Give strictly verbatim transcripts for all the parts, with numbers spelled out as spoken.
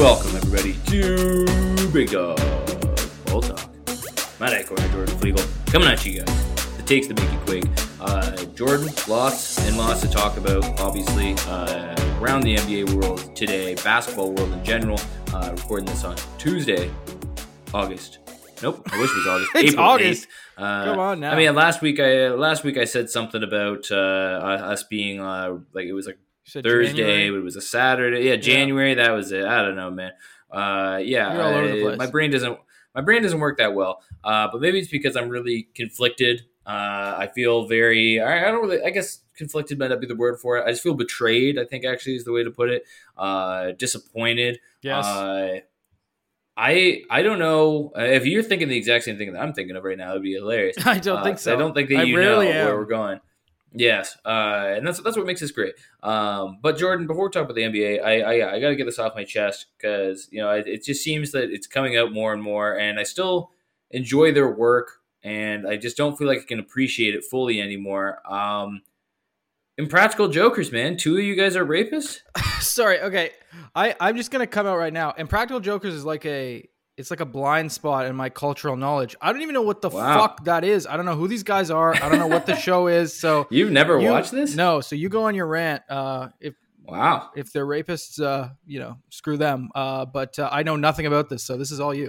welcome everybody to Big Dog Ball Talk. Matt Eichhorn and Jordan Flegel coming at you guys. The takes that make you quake. Uh, Jordan, lots and lots to talk about, obviously, uh, around the N B A world today, basketball world in general. Uh, recording this on Tuesday, August. Nope, I wish it was August. It's April August. eighth. Uh, Come on now. I mean, last week I last week I said something about uh, us being uh, like it was like Thursday, January? but it was a Saturday. Yeah, January. Yeah. That was it. I don't know, man. Uh, yeah, You're all over the I- place. my brain doesn't my brain doesn't work that well. Uh, but maybe it's because I'm really conflicted. Uh, I feel very. I, I don't really. I guess conflicted might not be the word for it. I just feel betrayed. I think actually is the way to put it. Uh, disappointed. Yes. Uh, I I don't know uh, if you're thinking the exact same thing that I'm thinking of right now. It'd be hilarious. I don't Uh, think 'cause so. I don't think that I you know rarely where am. we're going. Yes, uh, and that's that's what makes this great. Um, but Jordan, before we talk about the N B A, I I, I got to get this off my chest because you know it, it just seems that it's coming out more and more, and I still enjoy their work, and I just don't feel like I can appreciate it fully anymore. Um, Impractical Jokers, man. Two of you guys are rapists. Sorry. Okay. I, I'm just gonna come out right now. Impractical Jokers is like a it's like a blind spot in my cultural knowledge. I don't even know what the Wow. fuck that is. I don't know who these guys are. I don't know what the show is. So You've never you- watched this? No. So you go on your rant. Uh, if Wow. if they're rapists, uh, you know, screw them. Uh, but uh, I know nothing about this, so this is all you.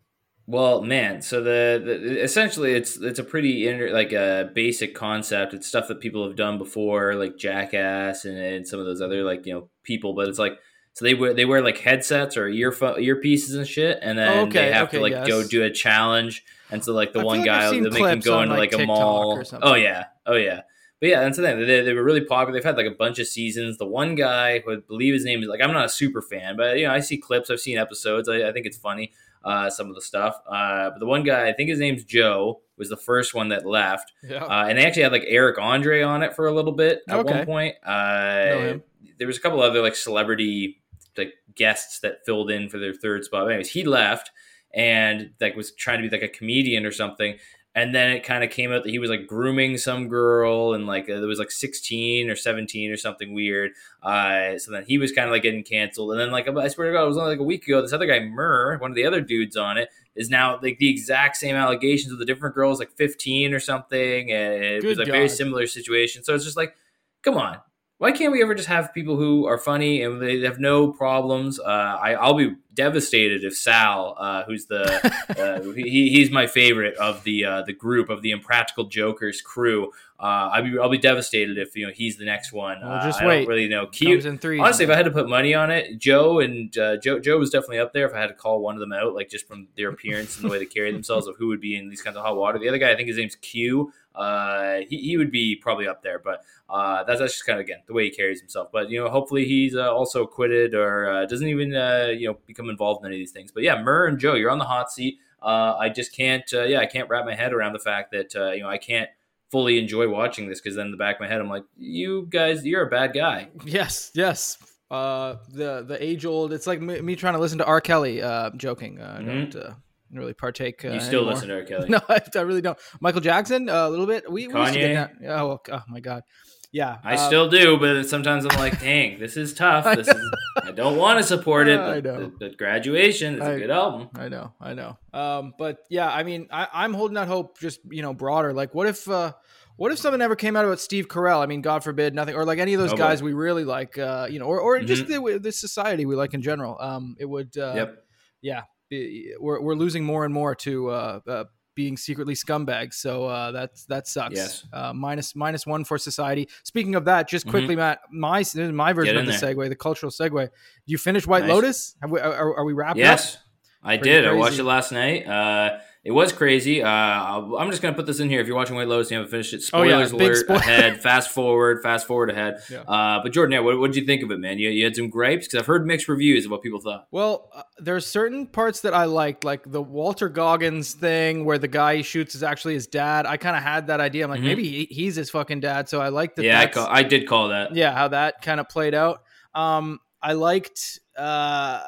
Well, man, so the, the essentially it's it's a pretty inter, like a basic concept. It's stuff that people have done before, like Jackass and, and some of those other like you know people. But it's like so they wear they wear like headsets or earphone earpieces and shit, and then Oh, okay, they have okay, to like yes. go do a challenge. And so like the I one feel like I've guy seen that make them clips go on, into like, like a TikTok mall. or something. Oh yeah, oh yeah. But yeah, that's the thing. They, they were really popular. They've had like a bunch of seasons. The one guy who I believe his name is like I'm not a super fan, but you know I see clips. I've seen episodes. I, I think it's funny. Uh, some of the stuff. Uh, but the one guy, I think his name's Joe, was the first one that left. Yeah. Uh, and they actually had like Eric Andre on it for a little bit at Okay. one point. Know Uh, him. there was a couple other like celebrity like guests that filled in for their third spot. But anyways, he left and like was trying to be like a comedian or something. And then it kind of came out that he was like grooming some girl and like uh, there was like sixteen or seventeen or something weird. Uh, so then he was kind of like getting canceled. And then like I swear to God, it was only like a week ago. This other guy, Murr, one of the other dudes on it, is now like the exact same allegations with the different girls, like fifteen or something. And it Good was like a very God. similar situation. So it's just like, come on. Why can't we ever just have people who are funny and they have no problems? Uh, I, I'll be devastated if Sal, uh, who's the uh, he, he's my favorite of the uh, the group of the Impractical Jokers crew. Uh, I'll be I'll be devastated if you know he's the next one. Well, Uh, just I wait. don't really know. Comes Cute. in threes. Honestly, if I had to put money on it, Joe and uh, Joe Joe was definitely up there. If I had to call one of them out, like just from their appearance and the way they carry themselves, of who would be in these kinds of hot water. The other guy, I think his name's Q. Uh, he, he would be probably up there, but uh, that's, that's just kind of, again, the way he carries himself. But, you know, hopefully he's uh, also acquitted or uh, doesn't even, uh, you know, become involved in any of these things. But, yeah, Murr and Joe, you're on the hot seat. Uh, I just can't, uh, yeah, I can't wrap my head around the fact that, uh, you know, I can't fully enjoy watching this because then in the back of my head, I'm like, you guys, you're a bad guy. Yes, yes. Uh, the the age old. It's like me, me trying to listen to R. Kelly. Uh, joking. Uh, I don't uh, really partake. Uh, You still anymore. listen to R. Kelly. No, I, I really don't. Michael Jackson, uh, a little bit. We, we used to Kanye? get that. Oh, oh my God. Yeah, I uh, still do, but sometimes I'm like, dang, this is tough. I This is, I don't want to support it, I but, know. but, but Graduation is I- a good album. I know, I know. Um, but yeah, I mean, I, I'm holding out hope. Just you know, broader. Like, what if, uh, what if something ever came out about Steve Carell? I mean, God forbid, nothing, or like any of those Oh, boy. guys we really like. Uh, you know, or or just Mhm. the, the society we like in general. Um, it would. Uh, Yep. Yeah, be- we're we're losing more and more to uh, uh being secretly scumbags. So uh, that's that sucks. Yes. Uh, minus minus one for society. Speaking of that, just quickly, Matt, my this is my version Get of in the there. segue, the cultural segue. You finished White Nice. Lotus? Have we, are, are we wrapping up? Yes, I Pretty did. I crazy. watched it last night. Uh, it was crazy. Uh, I'll- I'm just going to put this in here. If you're watching White Lotus and you haven't finished it, Oh, yeah, spoilers big alert spoil- ahead, fast forward, fast forward ahead. Yeah. Uh, but Jordan, yeah, what did you think of it, man? You, you had some gripes? Because I've heard mixed reviews of what people thought. Well, uh, there's certain parts that I liked, like the Walter Goggins thing where the guy he shoots is actually his dad. I kind of had that idea. I'm like, Mhm. maybe he, he's his fucking dad. So I liked that. Yeah, I, that's- call, I did call that. yeah, how that kind of played out. Um, I liked, uh,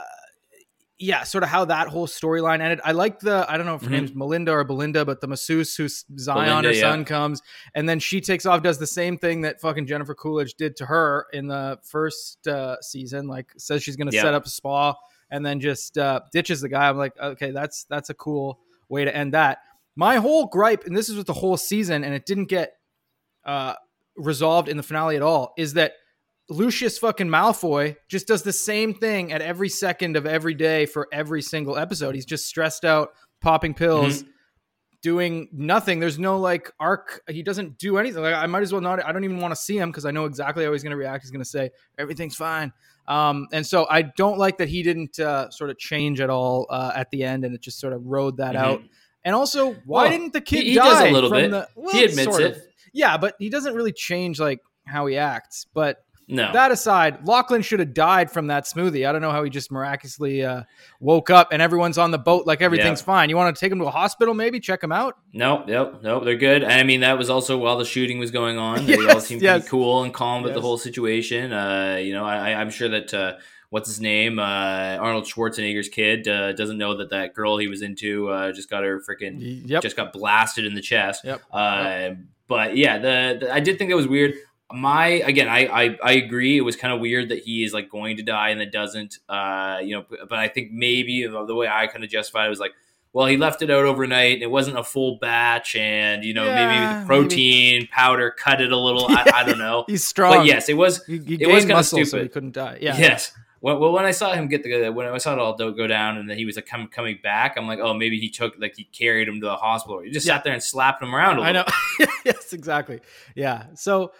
yeah, sort of how that whole storyline ended. I liked the, I don't know if her Mhm. name's Melinda or Belinda, but the masseuse who's Zion, Belinda, her yeah. son, comes, and then she takes off, does the same thing that fucking Jennifer Coolidge did to her in the first uh, season. Like, says she's going to Yeah. set up a spa and then just uh, ditches the guy. I'm like, okay, that's that's a cool way to end that. My whole gripe, and this is with the whole season, and it didn't get uh, resolved in the finale at all, is that Lucius fucking Malfoy just does the same thing at every second of every day for every single episode. He's just stressed out, popping pills, mm-hmm. doing nothing. There's no like arc. He doesn't do anything. Like, I might as well not. I don't even want to see him because I know exactly how he's going to react. He's going to say everything's fine. Um, and so I don't like that he didn't uh, sort of change at all uh, at the end, and it just sort of rode that mm-hmm. out. And also, why well, didn't the kid he, he die? He does a little from bit. The, well, he admits sort it. Of. Yeah, but he doesn't really change like how he acts. But no. That aside, Lachlan should have died from that smoothie. I don't know how he just miraculously uh, woke up and everyone's on the boat like everything's yeah. fine. You want to take him to a hospital, maybe check him out? No, nope, nope. They're good. I mean, that was also while the shooting was going on. They yes, all seemed yes. pretty cool and calm with yes. the whole situation. Uh, you know, I, I'm sure that uh, what's his name, uh, Arnold Schwarzenegger's kid, uh, doesn't know that that girl he was into uh, just got her freaking yep. just got blasted in the chest. Yep. Uh, yep. But yeah, the, the I did think that was weird. My again, I, I I agree. It was kind of weird that he is like going to die and that doesn't. Uh, you know, but I think maybe the way I kind of justified it was like, well, he left it out overnight and it wasn't a full batch, and you know, yeah, maybe the protein maybe. powder cut it a little. I, I don't know. He's strong. But yes, it was. He, he it was kind of muscle, stupid. So he couldn't die. Yeah. Yes. Well, when I saw him get the when I saw it all go down and then he was like come, coming back, I'm like, oh, maybe he took like he carried him to the hospital. He just yeah. sat there and slapped him around a little. I know. Yes, exactly. Yeah. So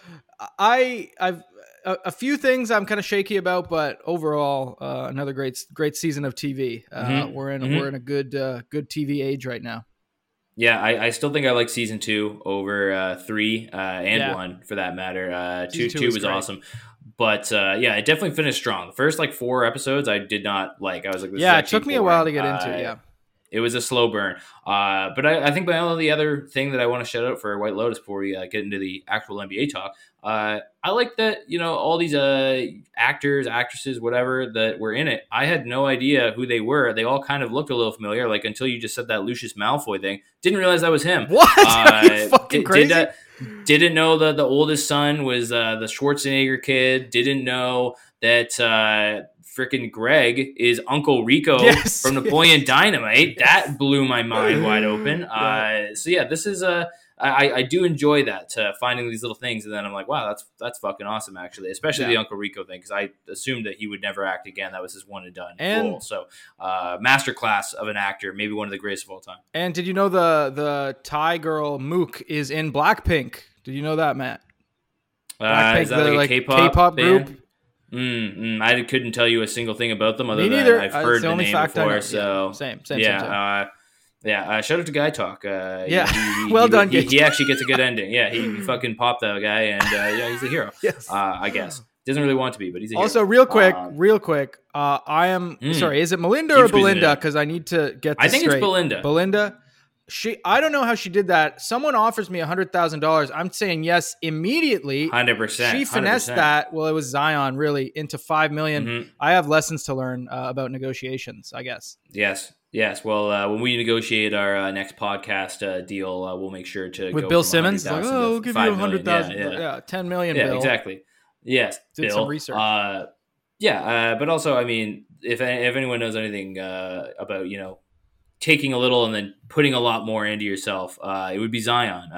I I've a, a few things I'm kind of shaky about, but overall, uh, another great great season of T V. Uh, mm-hmm. We're in mm-hmm. we're in a good uh, good T V age right now. Yeah, I, I still think I like season two over uh, three uh, and yeah. one for that matter. Uh, two two, two was, was awesome. But uh, yeah, it definitely finished strong. The first like four episodes, I did not like. I was like, this yeah, is it took me boring. a while to get uh, into. Yeah, it was a slow burn. Uh, but I, I think my only other thing that I want to shout out for White Lotus before we uh, get into the actual N B A talk, uh, I like that you know all these uh, actors, actresses, whatever that were in it. I had no idea who they were. They all kind of looked a little familiar, like until you just said that Lucius Malfoy thing. Didn't realize that was him. What? Uh, Are you fucking did, crazy? Did, uh, didn't know that the oldest son was uh, the Schwarzenegger kid. Didn't know that uh, freaking Greg is Uncle Rico yes, from Napoleon yes, Dynamite. yes. That blew my mind wide open. Yeah. Uh, so yeah, this is a. I, I do enjoy that uh, finding these little things, and then I'm like, wow, that's that's fucking awesome, actually. Especially yeah. the Uncle Rico thing, because I assumed that he would never act again. That was his one and done and, role. So, uh, masterclass of an actor, maybe one of the greatest of all time. And did you know the the Thai girl Mook is in Blackpink? Did you know that, Matt? Blackpink, uh, is that the, like a like, K-pop, K-pop band? group? Mm, mm, I couldn't tell you a single thing about them other Me than neither. I've Uh, heard it's the the only name fact I before. know. So Yeah, same, same, yeah, same, same. Uh, yeah. Uh, shout out to Guy Talk. Uh, Yeah. he, he, Well he, done, He, Gage. he actually gets a good ending. Yeah, he, he fucking popped that guy, and uh, yeah, he's a hero. Yes. Uh, I guess doesn't really want to be, but he's a hero. Also, real quick, Um, real quick. Uh, I am Mm. sorry. Is it Melinda Keep or squeezing it Belinda? in. Because I need to get. This I think straight. it's Belinda. Belinda. She. I don't know how she did that. Someone offers me a hundred thousand dollars. I'm saying yes immediately. Hundred percent. She finessed that. Well, it was Zion really into five million. Mm-hmm. I have lessons to learn uh, about negotiations, I guess. Yes. Yes. Well, uh, when we negotiate our uh, next podcast uh, deal, uh, we'll make sure to with go Bill from Simmons. Like, one hundred thousand oh, to we'll give five you a million. hundred thousand. Yeah, Yeah, yeah. ten million. Yeah, Bill. exactly. Yes, Did Bill. some research. Uh, yeah, uh, but also, I mean, if if anyone knows anything uh, about you know taking a little and then putting a lot more into yourself, uh, it would be Zion.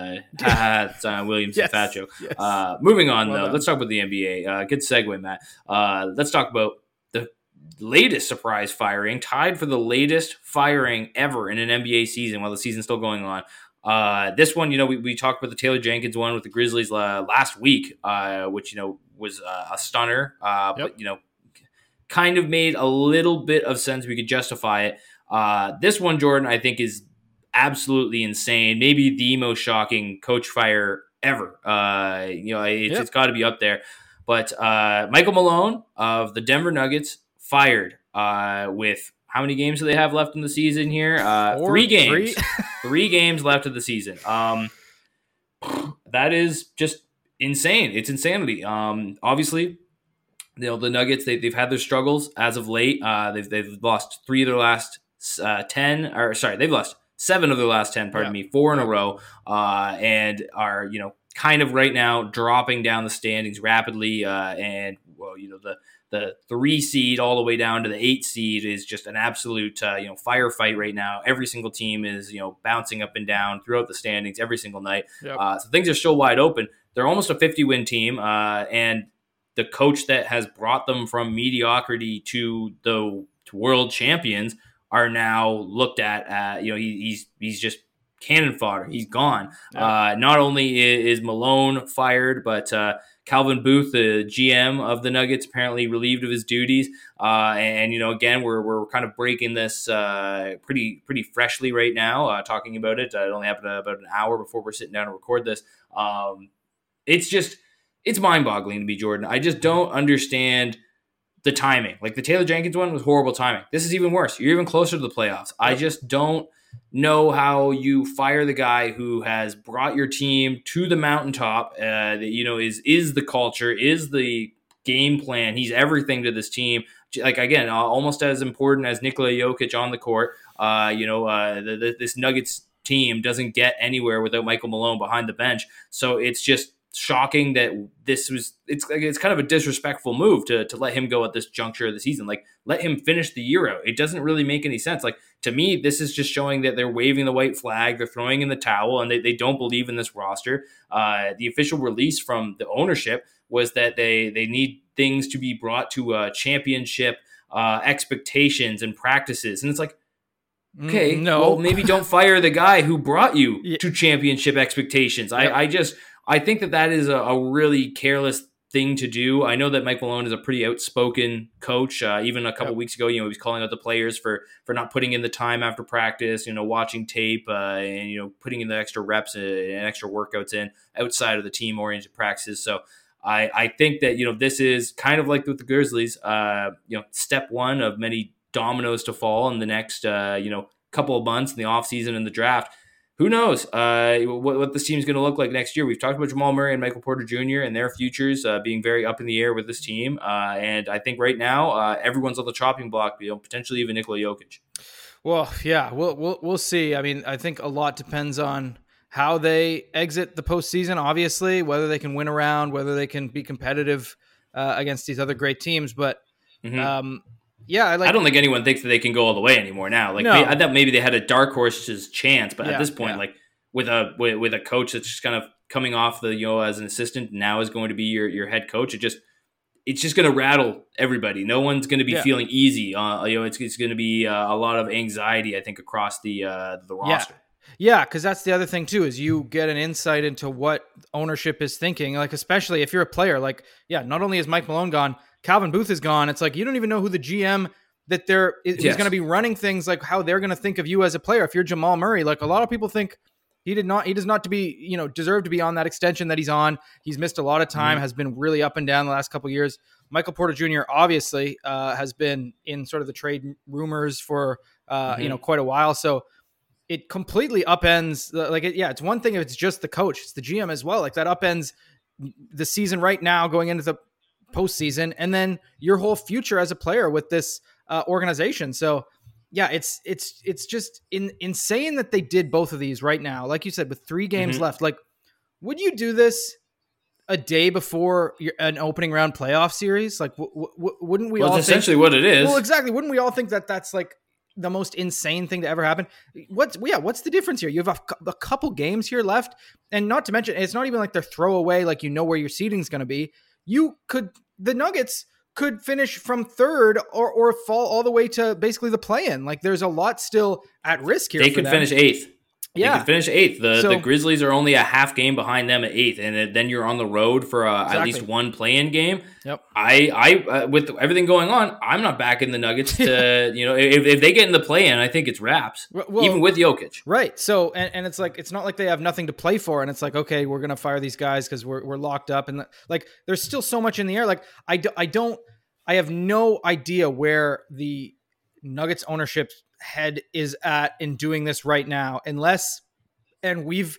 Uh, Zion Williamson, yes, fat joke. Yes. Uh, moving on Well though, done. let's talk about the N B A. Uh, good segue, Matt. Uh, let's talk about the latest surprise firing, tied for the latest firing ever in an N B A season while the season's still going on. Uh, this one, you know, we, we talked about the Taylor Jenkins one with the Grizzlies uh, last week, uh, which, you know, was uh, a stunner, uh, Yep. but, you know, kind of made a little bit of sense. We could justify it. Uh, this one, Jordan, I think is absolutely insane. Maybe the most shocking coach fire ever. Uh, you know, it's, Yep. it's got to be up there. But uh, Michael Malone of the Denver Nuggets fired uh, with how many games do they have left in the season here? Uh, Four, three games. three? Three games left of the season. Um, that is just insane. It's insanity. Um, obviously, you know the Nuggets. They, they've had their struggles as of late. Uh, they've they've lost three of their last uh, ten. Or sorry, they've lost seven of their last ten. Pardon Yeah. me, four in a row, uh, and are you know kind of right now dropping down the standings rapidly. Uh, and well, you know the the three seed all the way down to the eight seed is just an absolute uh, you know firefight right now. Every single team is you know bouncing up and down throughout the standings every single night. Yep. Uh, so things are still wide open. They're almost a fifty win team, uh, and the coach that has brought them from mediocrity to the to world champions are now looked at. Uh, you know he, he's he's just cannon fodder. He's gone. Yep. Uh, not only is Malone fired, but uh, Calvin Booth, the G M of the Nuggets, apparently relieved of his duties. Uh, and, you know, again, we're we're kind of breaking this uh, pretty pretty freshly right now, uh, talking about it. Uh, it only happened about an hour before we're sitting down to record this. Um, it's just, it's mind-boggling to me, Jordan. I just don't understand the timing. Like the Taylor Jenkins one was horrible timing. This is even worse. You're even closer to the playoffs. I just don't know how you fire the guy who has brought your team to the mountaintop, uh, that, you know, is is the culture, is the game plan. He's everything to this team. Like, again, uh, almost as important as Nikola Jokic on the court. Uh, you know, uh, the, the, this Nuggets team doesn't get anywhere without Michael Malone behind the bench. So it's just shocking that this was it's like it's kind of a disrespectful move to to let him go at this juncture of the season. Like, let him finish the year out. It doesn't really make any sense. Like, to me, this is just showing that they're waving the white flag, they're throwing in the towel, and they, they don't believe in this roster. Uh, the official release from the ownership was that they they need things to be brought to a championship uh, expectations and practices. And it's like, okay, no. well, maybe don't fire the guy who brought you Yeah. to championship expectations. Yep. I, I just, I think that that is a, a really careless thing to do. I know that Mike Malone is a pretty outspoken coach. Uh, even a couple Yep. weeks ago, you know, he was calling out the players for for not putting in the time after practice, you know, watching tape, uh, and you know, putting in the extra reps and extra workouts in outside of the team oriented practices. So I, I think that, you know, this is kind of like with the Grizzlies, uh, you know, step one of many dominoes to fall in the next, uh, you know, couple of months in the offseason and the draft. Who knows uh, what, what this team is going to look like next year? We've talked about Jamal Murray and Michael Porter Junior and their futures uh, being very up in the air with this team. Uh, and I think right now uh, everyone's on the chopping block, you know, potentially even Nikola Jokic. Well, yeah, we'll we'll we'll see. I mean, I think a lot depends on how they exit the postseason. Obviously, whether they can win around, whether they can be competitive uh, against these other great teams. But Mm-hmm. um, yeah, I, like, I don't think anyone thinks that they can go all the way anymore now. Like, No. may, I thought maybe they had a dark horse's chance, but Yeah, at this point, yeah. like with a with, with a coach that's just kind of coming off the, you know, as an assistant, now is going to be your your head coach. It just it's just going to rattle everybody. No one's going to be Yeah. feeling easy. Uh, you know, it's it's going to be uh, a lot of anxiety, I think, across the uh, the roster. Yeah, because that's the other thing too, is you get an insight into what ownership is thinking. Like, especially if you're a player, like, yeah, not only is Mike Malone gone, Calvin Booth is gone. It's like, you don't even know who the G M that they're is Yes. going to be running things, like how they're going to think of you as a player. If you're Jamal Murray, like a lot of people think he did not, he does not to be, you know, deserve to be on that extension that he's on. He's missed a lot of time, Mhm. has been really up and down the last couple of years. Michael Porter Junior obviously uh, has been in sort of the trade rumors for, uh, Mhm. you know, quite a while. So it completely upends. Like, it, yeah, it's one thing if it's just the coach, it's the G M as well. Like, that upends the season right now going into the postseason, and then your whole future as a player with this uh, organization. So yeah, it's it's it's just in, insane that they did both of these right now. Like you said, with three games Mhm. left, like, would you do this a day before your, an opening round playoff series? Like, w- w- wouldn't we Well, all it's think, essentially what it is. well, exactly. Wouldn't we all think that that's like the most insane thing to ever happen? What's yeah? What's the difference here? You have a, cou- a couple games here left, and not to mention, it's not even like they're throwaway. Like, you know where your seating is going to be. You could the Nuggets could finish from third or or fall all the way to basically the play-in. Like, there's a lot still at risk here. They for could them. finish eighth. They Yeah. could finish eighth. The So- the Grizzlies are only a half game behind them at eighth, and then you're on the road for uh, at Exactly. least one play-in game. Yep. I, I, uh, with everything going on, I'm not backing the Nuggets to, you know, if, if they get in the play-in, I think it's wraps, Well- even with Jokic. Right. So, and, and it's like, it's not like they have nothing to play for. And it's like, okay, we're going to fire these guys because we're, we're locked up. And like, there's still so much in the air. Like, I, do, I don't, I have no idea where the Nuggets ownership head is at in doing this right now, unless, and we've,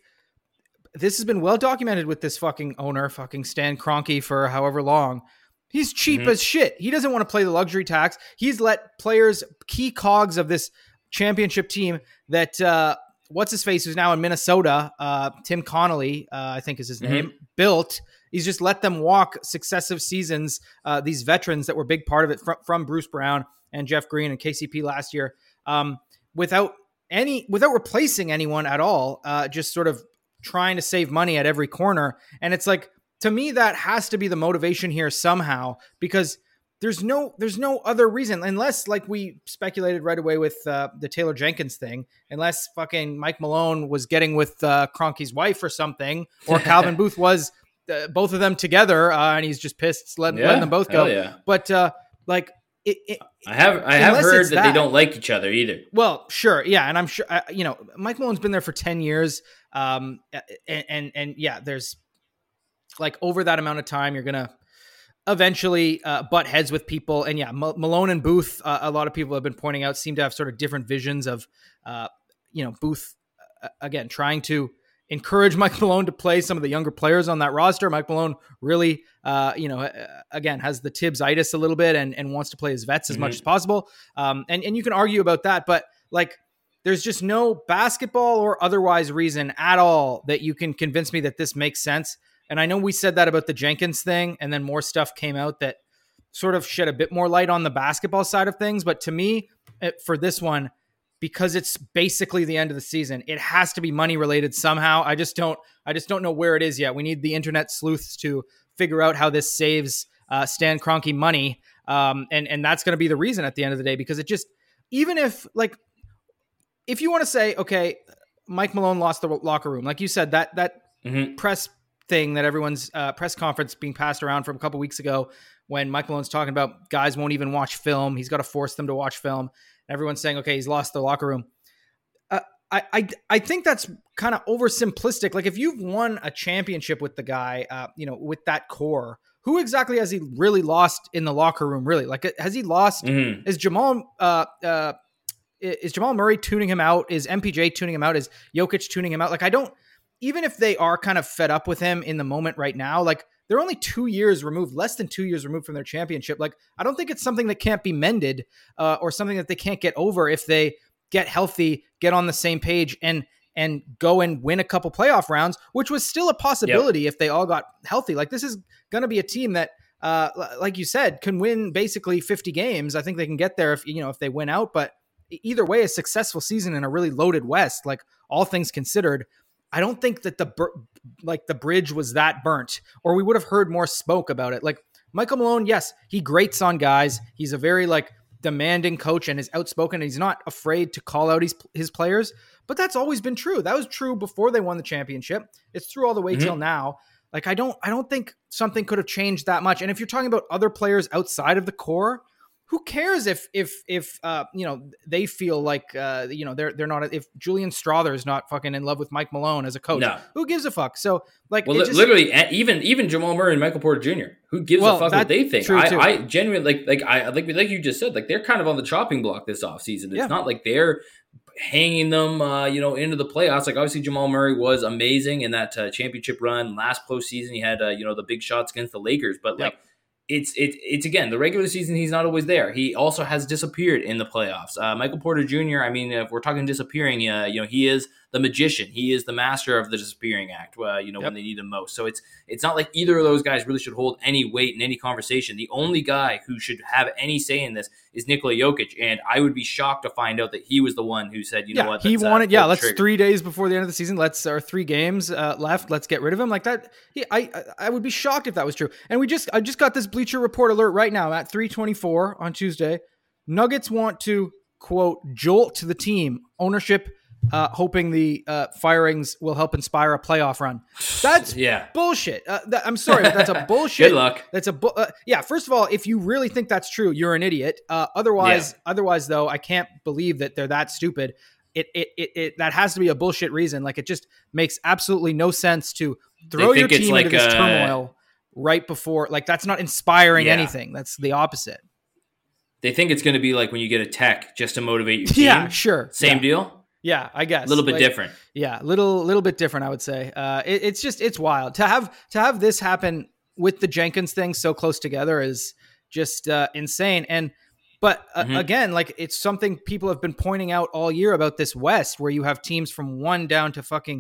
this has been well documented with this fucking owner, fucking Stan Kroenke, for however long. He's cheap Mhm. as shit. He doesn't want to play the luxury tax. He's let players, key cogs of this championship team that, uh, what's his face, who's now in Minnesota, uh, Tim Connolly, uh, I think is his name, built. He's just let them walk successive seasons. Uh, these veterans that were a big part of it from, from Bruce Brown and Jeff Green and K C P last year, um, without any, without replacing anyone at all, uh, just sort of trying to save money at every corner. And it's like, to me, that has to be the motivation here somehow, because there's no, there's no other reason, unless, like we speculated right away with uh, the Taylor Jenkins thing, unless fucking Mike Malone was getting with uh, Kroenke's wife or something, or Calvin Booth was uh, both of them together, uh, and he's just pissed letting, yeah, letting them both go. Yeah. But uh, like, it, it, I have, I have heard that, that they don't like each other either. Well, sure, yeah, and I'm sure uh, you know Mike Malone's been there for ten years, um, and, and and yeah, there's like over that amount of time, you're gonna eventually uh, butt heads with people. And yeah, M- Malone and Booth, uh, a lot of people have been pointing out, seem to have sort of different visions of, uh, you know, Booth, uh, again, trying to encourage Mike Malone to play some of the younger players on that roster. Mike Malone really, uh, you know, uh, again, has the Tibbs-itis a little bit and, and wants to play his vets as mm-hmm. much as possible. Um, and, and you can argue about that, but like, there's just no basketball or otherwise reason at all that you can convince me that this makes sense. And I know we said that about the Jenkins thing, and then more stuff came out that sort of shed a bit more light on the basketball side of things. But to me, it, for this one, because it's basically the end of the season, it has to be money related somehow. I just don't, I just don't know where it is yet. We need the internet sleuths to figure out how this saves uh, Stan Kroenke money, um, and and that's going to be the reason at the end of the day. Because it just, even if like, if you want to say, okay, Mike Malone lost the locker room, like you said, that that mm-hmm. press thing that everyone's uh, press conference being passed around from a couple weeks ago, when Mike Malone's talking about guys won't even watch film. He's got to force them to watch film. Everyone's saying, okay, he's lost the locker room. Uh, I, I, I think that's kind of oversimplistic. Like, if you've won a championship with the guy, uh, you know, with that core, who exactly has he really lost in the locker room? Really? Like, has he lost? Mm-hmm. Is Jamal, uh, uh, is Jamal Murray tuning him out? Is M P J tuning him out? Is Jokic tuning him out? Like, I don't, even if they are kind of fed up with him in the moment right now, like, they're only two years removed, less than two years removed from their championship. Like, I don't think it's something that can't be mended uh, or something that they can't get over if they get healthy, get on the same page, and and go and win a couple playoff rounds, which was still a possibility yep. if they all got healthy. Like, this is going to be a team that, uh, like you said, can win basically fifty games. I think they can get there if, you know, if they win out. But either way, a successful season in a really loaded West, like, all things considered, I don't think that the like the bridge was that burnt, or we would have heard more smoke about it. Like, Michael Malone, yes, he grates on guys. He's a very like demanding coach and is outspoken, and he's not afraid to call out his, his players. But that's always been true. That was true before they won the championship. It's true all the way mm-hmm. till now. Like, I don't I don't think something could have changed that much. And if you're talking about other players outside of the core, who cares if if if uh, you know, they feel like uh, you know, they're they're not, if Julian Strother is not fucking in love with Mike Malone as a coach? No. Who gives a fuck? So like, well, just, literally, even even Jamal Murray and Michael Porter Junior Who gives well, a fuck what they think? I, I genuinely like like I like like you just said, like, they're kind of on the chopping block this offseason. It's yeah. not like they're hanging them, uh, you know, into the playoffs. Like, obviously, Jamal Murray was amazing in that uh, championship run last postseason. He had uh, you know, the big shots against the Lakers, but like. Yep. It's it's it's again, the regular season, he's not always there. He also has disappeared in the playoffs. Uh, Michael Porter Junior I mean, if we're talking disappearing, uh, you know, he is the magician. He is the master of the disappearing act. Uh, you know, yep. when they need him most. So it's it's not like either of those guys really should hold any weight in any conversation. The only guy who should have any say in this is Nikola Jokic, and I would be shocked to find out that he was the one who said, you yeah, know what, he wanted. Uh, yeah, let's trigger. three days before the end of the season. Let's or three games uh, left. Let's get rid of him like that. He, I I would be shocked if that was true. And we just I just got this Bleacher Report alert right now at three twenty-four on Tuesday. Nuggets want to, quote, jolt to the team ownership, uh, hoping the uh, firings will help inspire a playoff run. That's yeah. bullshit. Uh, that, I'm sorry, but that's a bullshit. Good luck. That's a bu- uh, yeah. First of all, if you really think that's true, you're an idiot. Uh, otherwise, yeah. otherwise though, I can't believe that they're that stupid. It, it it it that has to be a bullshit reason. Like, it just makes absolutely no sense to throw your team like into this a- turmoil right before. Like, that's not inspiring yeah. anything. That's the opposite. They think it's going to be like when you get a tech just to motivate your team. Yeah, sure. Same yeah. deal? Yeah, I guess. A little bit like, different. Yeah, little little bit different, I would say. Uh, it, it's just, it's wild. To have to have this happen with the Jenkins thing so close together is just uh, insane. And But uh, mm-hmm. again, like, it's something people have been pointing out all year about this West, where you have teams from one down to fucking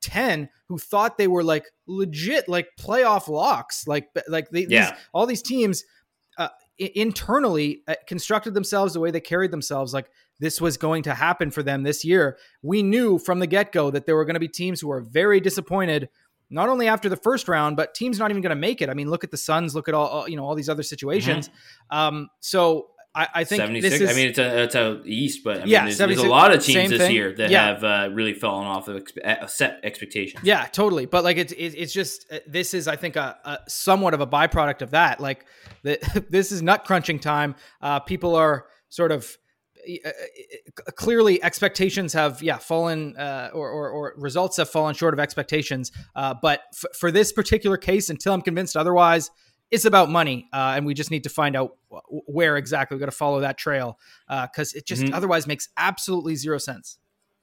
ten who thought they were like legit, like playoff locks. Like, like they, yeah. these, all these teams uh, internally uh, constructed themselves the way they carried themselves. Like this was going to happen for them this year. We knew from the get-go that there were going to be teams who were very disappointed, not only after the first round, but teams not even going to make it. I mean, look at the Suns, look at all, all you know, all these other situations. Mm-hmm. Um, so I, I think seventy-six. This is, I mean, it's a, it's a East, but I mean, yeah, there's, there's a lot of teams this thing. year that yeah. have uh, really fallen off of expe- set expectations. Yeah, totally. But like, it's it, it's just this is, I think, a, a somewhat of a byproduct of that. Like, the, this is nut crunching time. Uh, people are sort of uh, clearly expectations have yeah fallen uh, or, or or results have fallen short of expectations. Uh, but f- for this particular case, until I'm convinced otherwise, it's about money, uh, and we just need to find out w- where exactly we're going to follow that trail, because uh, it just mm-hmm. otherwise makes absolutely zero sense.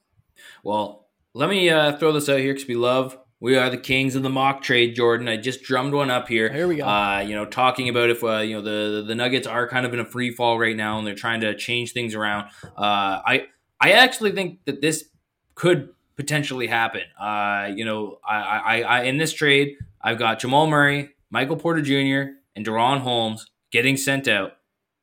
Well, let me uh, throw this out here because we love, we are the kings of the mock trade, Jordan. I just drummed one up here. Here we go. Uh, you know, talking about if uh, you know the the Nuggets are kind of in a free fall right now, and they're trying to change things around. Uh, I I actually think that this could potentially happen. Uh, you know, I, I, I in this trade, I've got Jamal Murray, Michael Porter Junior, and De'Ron Holmes getting sent out.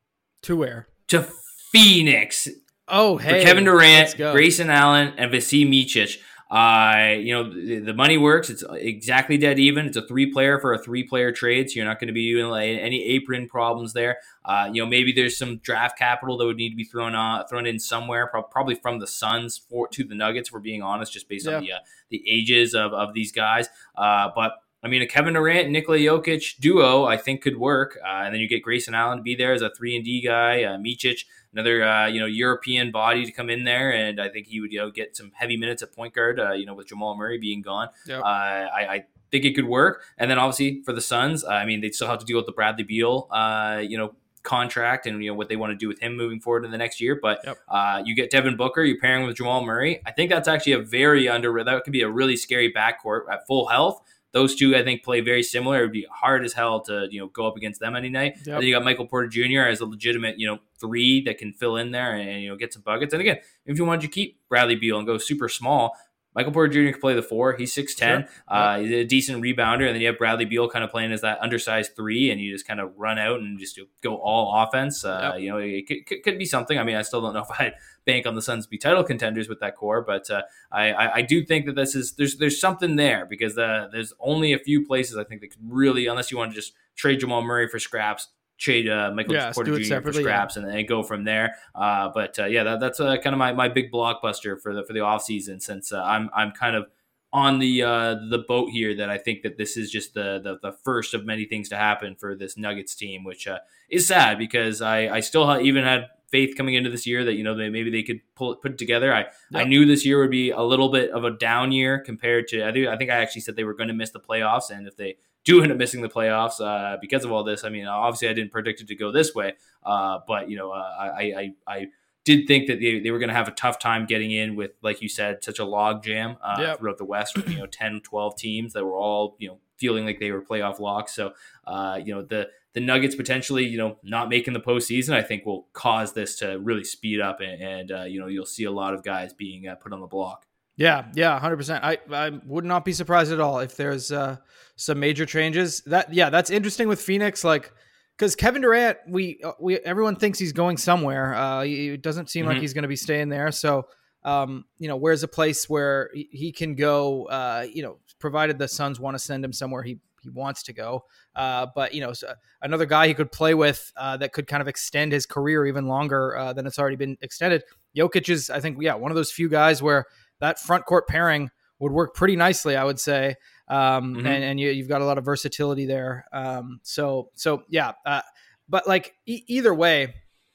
To where? To Phoenix. Oh, hey. For Kevin Durant, Grayson Allen, and Vasilije Micic. Uh, you know, the, the money works. It's exactly dead even. It's a three-player for a three-player trade, so you're not going to be doing like any apron problems there. Uh, you know, maybe there's some draft capital that would need to be thrown on, thrown in somewhere, pro- probably from the Suns for to the Nuggets, if we're being honest, just based yeah. on the uh, the ages of, of these guys. Uh, but I mean, a Kevin Durant, Nikola Jokic duo, I think could work. Uh, and then you get Grayson Allen to be there as a three and D guy, uh, Micic, another uh, you know European body to come in there, and I think he would you know get some heavy minutes at point guard. Uh, you know, with Jamal Murray being gone, yep. uh, I, I think it could work. And then obviously for the Suns, I mean, they still have to deal with the Bradley Beal, uh, you know. contract and you know what they want to do with him moving forward in the next year, but yep. uh, you get Devin Booker, you're pairing with Jamal Murray. I think that's actually a very under that could be a really scary backcourt at full health. Those two, I think, play very similar. It would be hard as hell to, you know, go up against them any night. Yep. And then you got Michael Porter Junior as a legitimate, you know, three that can fill in there and, you know, get some buckets. And again, if you wanted to keep Bradley Beal and go super small, Michael Porter Junior can play the four. He's six ten. Sure. Uh, yep. He's a decent rebounder. And then you have Bradley Beal kind of playing as that undersized three, and you just kind of run out and just go all offense. Uh, yep. You know, it could, could, could be something. I mean, I still don't know if I'd bank on the Suns to be title contenders with that core, but uh, I, I, I do think that this is there's there's something there because uh, there's only a few places I think that could really, unless you want to just trade Jamal Murray for scraps, trade uh, Michael yeah, Porter Junior for scraps yeah. and then go from there. Uh, but uh, yeah, that, that's uh, kind of my, my big blockbuster for the for the offseason, since uh, I'm I'm kind of on the uh, the boat here that I think that this is just the, the the first of many things to happen for this Nuggets team, which uh, is sad because I, I still even had faith coming into this year that, you know, they, maybe they could pull it, put it together. I, yep. I knew this year would be a little bit of a down year compared to, I think, I think I actually said they were going to miss the playoffs. And if they do end up missing the playoffs uh, because of all this, I mean, obviously I didn't predict it to go this way. Uh, but, you know, uh, I, I, I did think that they, they were going to have a tough time getting in with, like you said, such a log jam uh, yep. throughout the West with, you know, ten, twelve teams that were all, you know, feeling like they were playoff locks. So, uh, you know, the, the Nuggets potentially, you know, not making the postseason, I think will cause this to really speed up, and, and uh, you know, you'll see a lot of guys being uh, put on the block. Yeah, yeah, one hundred percent. I, I would not be surprised at all if there's uh, some major changes. That yeah, that's interesting with Phoenix, like because Kevin Durant, we we everyone thinks he's going somewhere. Uh, it doesn't seem mm-hmm. like he's going to be staying there. So, um, you know, where's a place where he, he can go? Uh, you know, provided the Suns want to send him somewhere he he wants to go. Uh, but, you know, so another guy he could play with uh, that could kind of extend his career even longer uh, than it's already been extended. Jokic is, I think, yeah, one of those few guys where that front court pairing would work pretty nicely, I would say. Um, mm-hmm. And, and you, you've got a lot of versatility there. Um, so, so yeah. Uh, but like e- either way,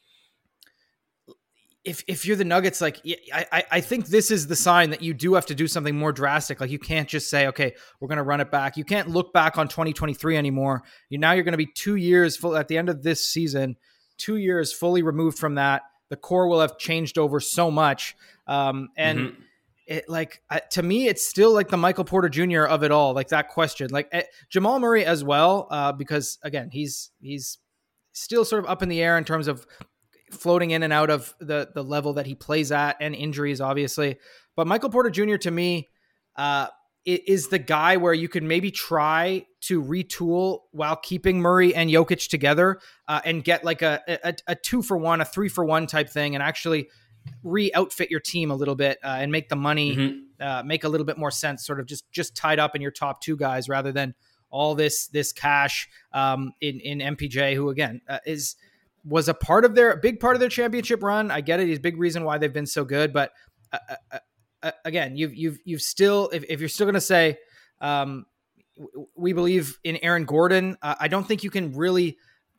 If if you're the Nuggets, like I, I think this is the sign that you do have to do something more drastic. Like you can't just say, okay, we're going to run it back. You can't look back on twenty twenty-three anymore. You now you're going to be two years full at the end of this season, two years fully removed from that. The core will have changed over so much. Um, and mm-hmm. it like uh, to me, it's still like the Michael Porter Junior of it all. Like that question, like uh, Jamal Murray as well, uh, because again, he's he's still sort of up in the air in terms of floating in and out of the the level that he plays at, and injuries obviously. But Michael Porter Junior to me, uh, is the guy where you could maybe try to retool while keeping Murray and Jokic together uh, and get like a, a a two for one, a three for one type thing, and actually re-outfit your team a little bit uh, and make the money mm-hmm. uh, make a little bit more sense, sort of just just tied up in your top two guys rather than all this this cash um, in in M P J, who again uh, is was a part of their a big part of their championship run. I get it; he's a big reason why they've been so good. But uh, uh, again, you've you've you've still if, if you're still going to say um, we believe in Aaron Gordon, uh, I don't think you can really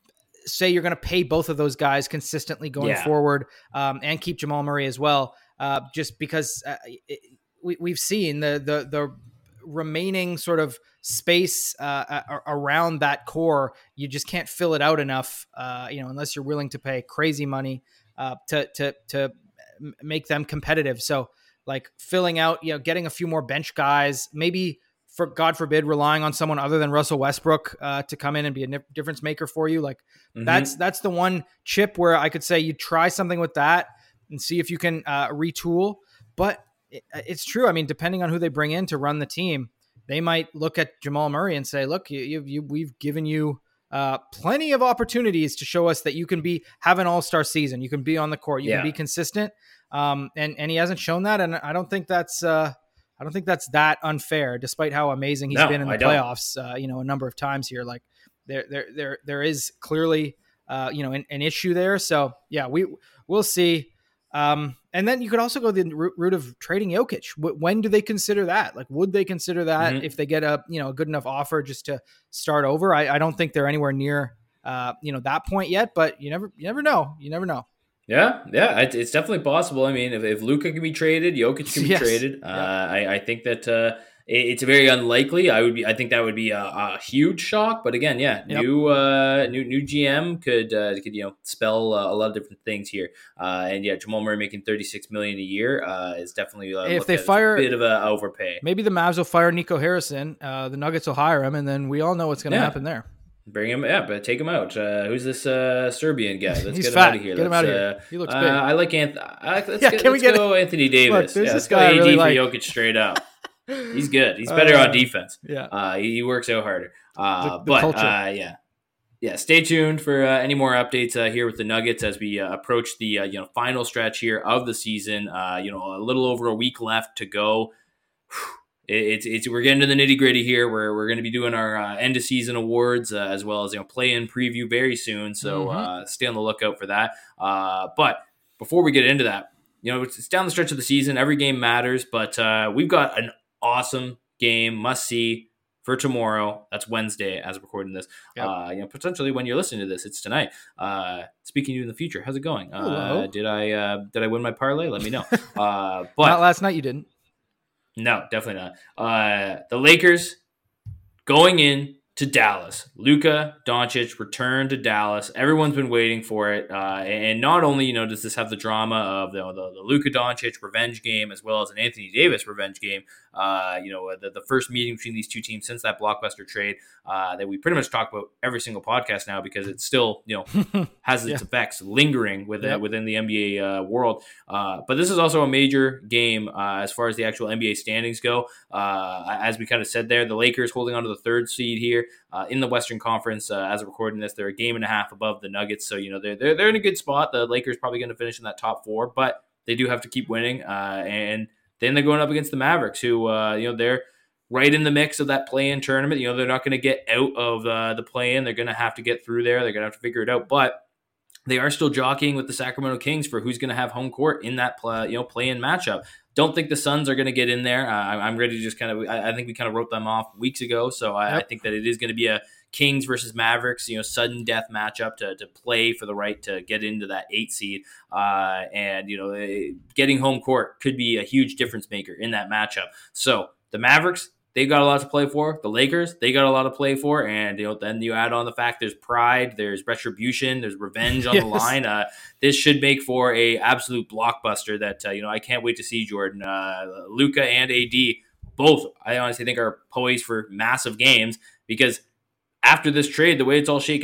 say you're going to pay both of those guys consistently going yeah. forward um, and keep Jamal Murray as well, uh, just because uh, it, we, we've seen the the the remaining sort of space uh, around that core. You just can't fill it out enough, uh, you know, unless you're willing to pay crazy money uh, to to to make them competitive. So like filling out, you know, getting a few more bench guys, maybe for God forbid, relying on someone other than Russell Westbrook uh, to come in and be a difference maker for you. Like mm-hmm. that's, that's the one chip where I could say you try something with that and see if you can uh, retool. But it, it's true. I mean, depending on who they bring in to run the team, they might look at Jamal Murray and say, look, you, you, you we've given you uh, plenty of opportunities to show us that you can be, have an all-star season. You can be on the court. You yeah. can be consistent. Um, and, and he hasn't shown that. And I don't think that's, uh, I don't think that's that unfair, despite how amazing he's no, been in the I playoffs, uh, you know, a number of times here. Like there, there, there, there is clearly, uh, you know, an, an issue there. So yeah, we, we'll see. Um, and then you could also go the route of trading Jokic. When do they consider that? Like, would they consider that mm-hmm. if they get a, you know, a good enough offer just to start over? I, I don't think they're anywhere near, uh, you know, that point yet, but you never, you never know. You never know. Yeah, yeah, it's definitely possible. I mean, if, if Luka can be traded, Jokic can be yes. traded. Uh, yeah. I, I think that uh, it, it's very unlikely. I would be, I think that would be a, a huge shock. But again, yeah, yep. new, uh, new, new G M could, uh, could you know, spell uh, a lot of different things here. Uh, and yeah, Jamal Murray making thirty-six million dollars a year uh, is definitely uh, if they fire a bit of an overpay. Maybe the Mavs will fire Nico Harrison. Uh, the Nuggets will hire him, and then we all know what's going to yeah. happen there. Bring him, yeah, but take him out. Uh, who's this uh, Serbian guy? Let's He's get him fat. out of here. Get let's, him out of uh, here. He looks uh, big. I like Anthony. Let's yeah, get, can let's we get go it? Anthony Davis. Look, yeah, let's guy go A D really for like... Jokic straight up. He's good. He's better uh, on defense. Yeah, uh, he, he works out harder. Uh, the, the but uh, yeah, yeah. Stay tuned for uh, any more updates uh, here with the Nuggets as we uh, approach the uh, you know final stretch here of the season. Uh, you know, a little over a week left to go. It's it's we're getting to the nitty gritty here. Where we're going to be doing our uh, end of season awards uh, as well as you know play in preview very soon. So mm-hmm. uh, stay on the lookout for that. Uh, but before we get into that, you know it's, it's down the stretch of the season. Every game matters, but uh, we've got an awesome game must see for tomorrow. That's Wednesday as we're recording this. Yep. Uh, you know potentially when you're listening to this, it's tonight. Uh, speaking to you in the future, how's it going? Uh, did I uh, did I win my parlay? Let me know. Uh, but not last night. You didn't. No, definitely not. Uh, the Lakers going in to Dallas. Luka Doncic returned to Dallas. Everyone's been waiting for it. Uh, and not only, you know, does this have the drama of the, the, the Luka Doncic revenge game as well as an Anthony Davis revenge game. Uh, you know, the, the first meeting between these two teams since that blockbuster trade uh, that we pretty much talk about every single podcast now because it still, you know, has its yeah. effects lingering within, yep. within the N B A uh, world. Uh, but this is also a major game uh, as far as the actual N B A standings go. Uh, as we kind of said there, the Lakers holding on to the third seed here uh, in the Western Conference. Uh, as we're recording this, they're a game and a half above the Nuggets. So, you know, they're, they're, they're in a good spot. The Lakers probably going to finish in that top four, but they do have to keep winning. Uh, and then they're going up against the Mavericks, who, uh, you know, they're right in the mix of that play-in tournament. You know, they're not going to get out of uh, the play-in. They're going to have to get through there. They're going to have to figure it out. But they are still jockeying with the Sacramento Kings for who's going to have home court in that play, you know, play-in matchup. Don't think the Suns are going to get in there. Uh, I'm ready to just kind of – I think we kind of wrote them off weeks ago. So I, yep. I think that it is going to be a Kings versus Mavericks, you know, sudden death matchup to, to play for the right to get into that eight seed. Uh, and, you know, getting home court could be a huge difference maker in that matchup. So the Mavericks, they've got a lot to play for. The Lakers, they got a lot to play for. And, you know, then you add on the fact there's pride, there's retribution, there's revenge on yes. the line. Uh, this should make for a absolute blockbuster that, uh, you know, I can't wait to see, Jordan. Uh, Luka and A D, both, I honestly think are poised for massive games because after this trade, the way it's all shaken out,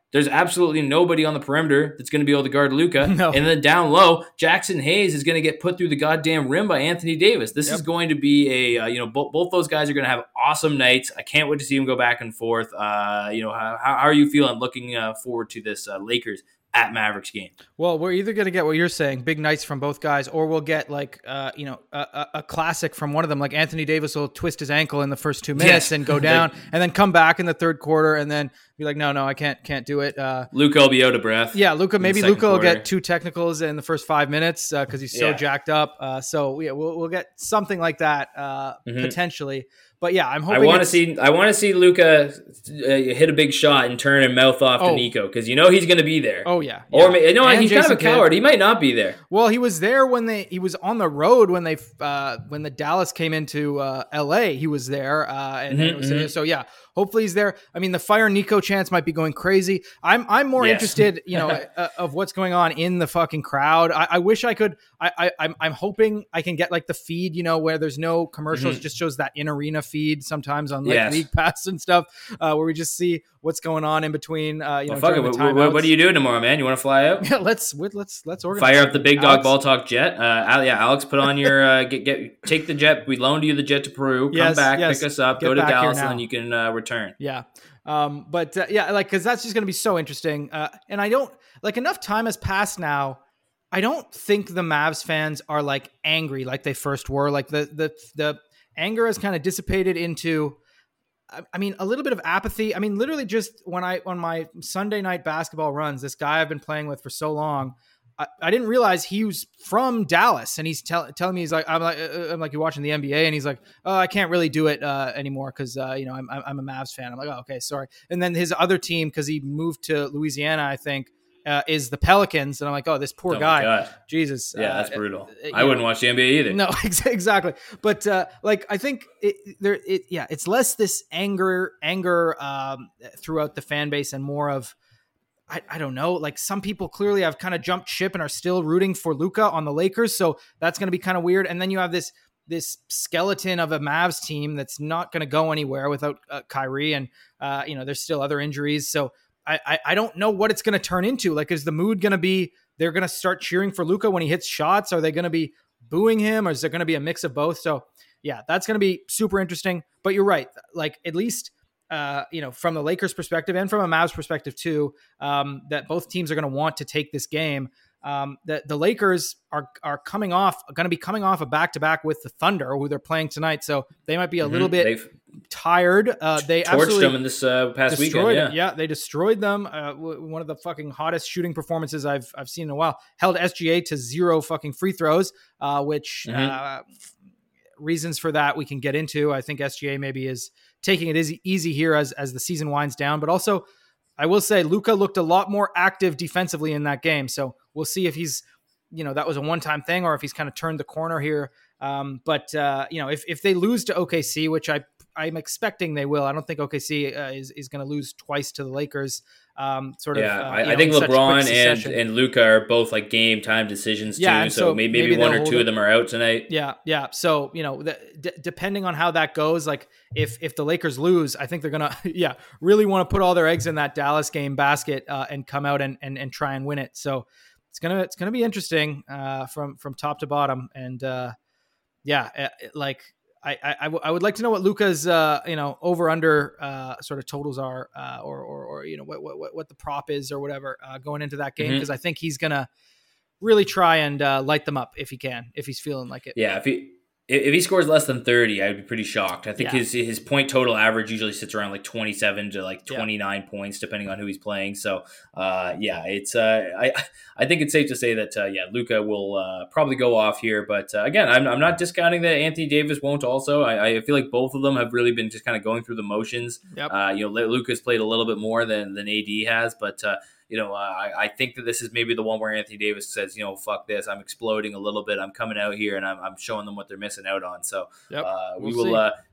there's absolutely nobody on the perimeter that's going to be able to guard Luka. No. And then down low, Jackson Hayes is going to get put through the goddamn rim by Anthony Davis. This yep. is going to be a, uh, you know, bo- both those guys are going to have awesome nights. I can't wait to see them go back and forth. Uh, you know, how, how are you feeling looking uh, forward to this uh, Lakers at Mavericks game? Well, we're either going to get what you're saying, big nights from both guys, or we'll get like, uh, you know, a, a classic from one of them. Like Anthony Davis will twist his ankle in the first two minutes yes. and go down and then come back in the third quarter and then be like, no, no, I can't, can't do it. Uh, Luka will be out of breath. Yeah. Luka, maybe Luka will get two technicals in the first five minutes uh, cause he's so yeah. jacked up. Uh, so yeah, we'll, we'll get something like that uh, mm-hmm. potentially. But yeah, I'm hoping. I want to see. I want to see Luka uh, hit a big shot and turn and mouth off oh. to Nico because you know he's going to be there. Oh yeah, or yeah. you know and he's Jason kind of a coward. Kidd. He might not be there. Well, he was there when they. He was on the road when they uh, when the Dallas came into uh, L A. He was there, uh, and, mm-hmm, and it was, mm-hmm. so yeah. Hopefully he's there. I mean, the Fire Nico chants might be going crazy. I'm I'm more yes. interested, you know, uh, of what's going on in the fucking crowd. I, I wish I could. I, I I'm I'm hoping I can get like the feed, you know, where there's no commercials, mm-hmm. just shows that in arena feed sometimes on like yes. League Pass and stuff, uh, where we just see what's going on in between. Uh, you well, know, fuck it. What, what, what are you doing tomorrow, man? You want to fly out? Yeah, let's let's let's organize. Fire up the Big Dog Alex. Ball Talk jet. Uh, yeah, Alex, put on your uh, get get take the jet. We loaned you the jet to Peru. Come yes, back, yes. pick us up, get go to Dallas, and then you can uh, return. Yeah. Um, but uh, yeah, like, cause that's just going to be so interesting. Uh, and I don't like enough time has passed now. I don't think the Mavs fans are like angry like they first were. Like the, the, the anger has kind of dissipated into, I, I mean, a little bit of apathy. I mean, literally just when I, on my Sunday night basketball runs, this guy I've been playing with for so long, I, I didn't realize he was from Dallas, and he's tell, telling me, he's like, I'm like, uh, I'm like, you're watching the N B A, and he's like, oh, I can't really do it uh, anymore because uh, you know I'm I'm a Mavs fan. I'm like, oh, okay, sorry. And then his other team, because he moved to Louisiana, I think, uh, is the Pelicans, and I'm like, oh, this poor oh guy, Jesus, yeah, uh, that's brutal. Uh, I wouldn't know. watch the N B A either. No, exactly. But uh, like, I think it, there, it, yeah, it's less this anger, anger um, throughout the fan base, and more of, I, I don't know, like some people clearly have kind of jumped ship and are still rooting for Luka on the Lakers. So that's going to be kind of weird. And then you have this, this skeleton of a Mavs team that's not going to go anywhere without uh, Kyrie. And, uh, you know, there's still other injuries. So I, I, I don't know what it's going to turn into. Like, is the mood going to be, they're going to start cheering for Luka when he hits shots? Are they going to be booing him, or is there going to be a mix of both? So yeah, that's going to be super interesting, but you're right. Like, at least, Uh, you know, from the Lakers perspective and from a Mavs perspective too, um, that both teams are going to want to take this game. Um, the, the Lakers are are coming off, going to be coming off a back to back with the Thunder, who they're playing tonight. So they might be a mm-hmm. little bit They've tired. Uh, they torched absolutely them in this uh, past destroyed weekend. Yeah. yeah, they destroyed them. Uh, w- one of the fucking hottest shooting performances I've I've seen in a while. Held S G A to zero fucking free throws, uh, which mm-hmm. uh, reasons for that we can get into. I think S G A maybe is taking it easy, easy here as, as the season winds down, but also I will say Luka looked a lot more active defensively in that game. So we'll see if he's, you know, that was a one-time thing or if he's kind of turned the corner here. Um, but uh, you know, if, if they lose to O K C, which I, I'm expecting they will, I don't think O K C uh, is, is going to lose twice to the Lakers. Um, sort yeah, of, uh, I, know, I think LeBron and, succession. and Luka are both like game time decisions too. Yeah, so, so maybe, maybe maybe one or two it. of them are out tonight. Yeah. Yeah. So, you know, the, d- depending on how that goes, like if, if the Lakers lose, I think they're going to, yeah, really want to put all their eggs in that Dallas game basket uh, and come out and, and, and try and win it. So it's going to, it's going to be interesting uh, from, from top to bottom. And uh, yeah, like, I, I, I, w- I would like to know what Luka's, uh, you know, over under uh, sort of totals are, uh, or, or, or, you know, what, what, what the prop is or whatever uh, going into that game. Mm-hmm. Cause I think he's going to really try and uh, light them up if he can, if he's feeling like it. Yeah. If he, if he scores less than thirty, I'd be pretty shocked. I think yeah. his, his point total average usually sits around like twenty-seven to like twenty-nine yeah. points, depending on who he's playing. So uh, yeah, it's, uh, I, I think it's safe to say that, uh, yeah, Luka will uh, probably go off here. But uh, again, I'm, I'm not discounting that Anthony Davis won't also. I, I feel like both of them have really been just kind of going through the motions. Yep. Uh, you know, Luka's played a little bit more than, than A D has, but uh, you know, uh, I, I think that this is maybe the one where Anthony Davis says, you know, fuck this. I'm exploding a little bit. I'm coming out here and I'm, I'm showing them what they're missing out on. So yep. uh, we we'll will uh,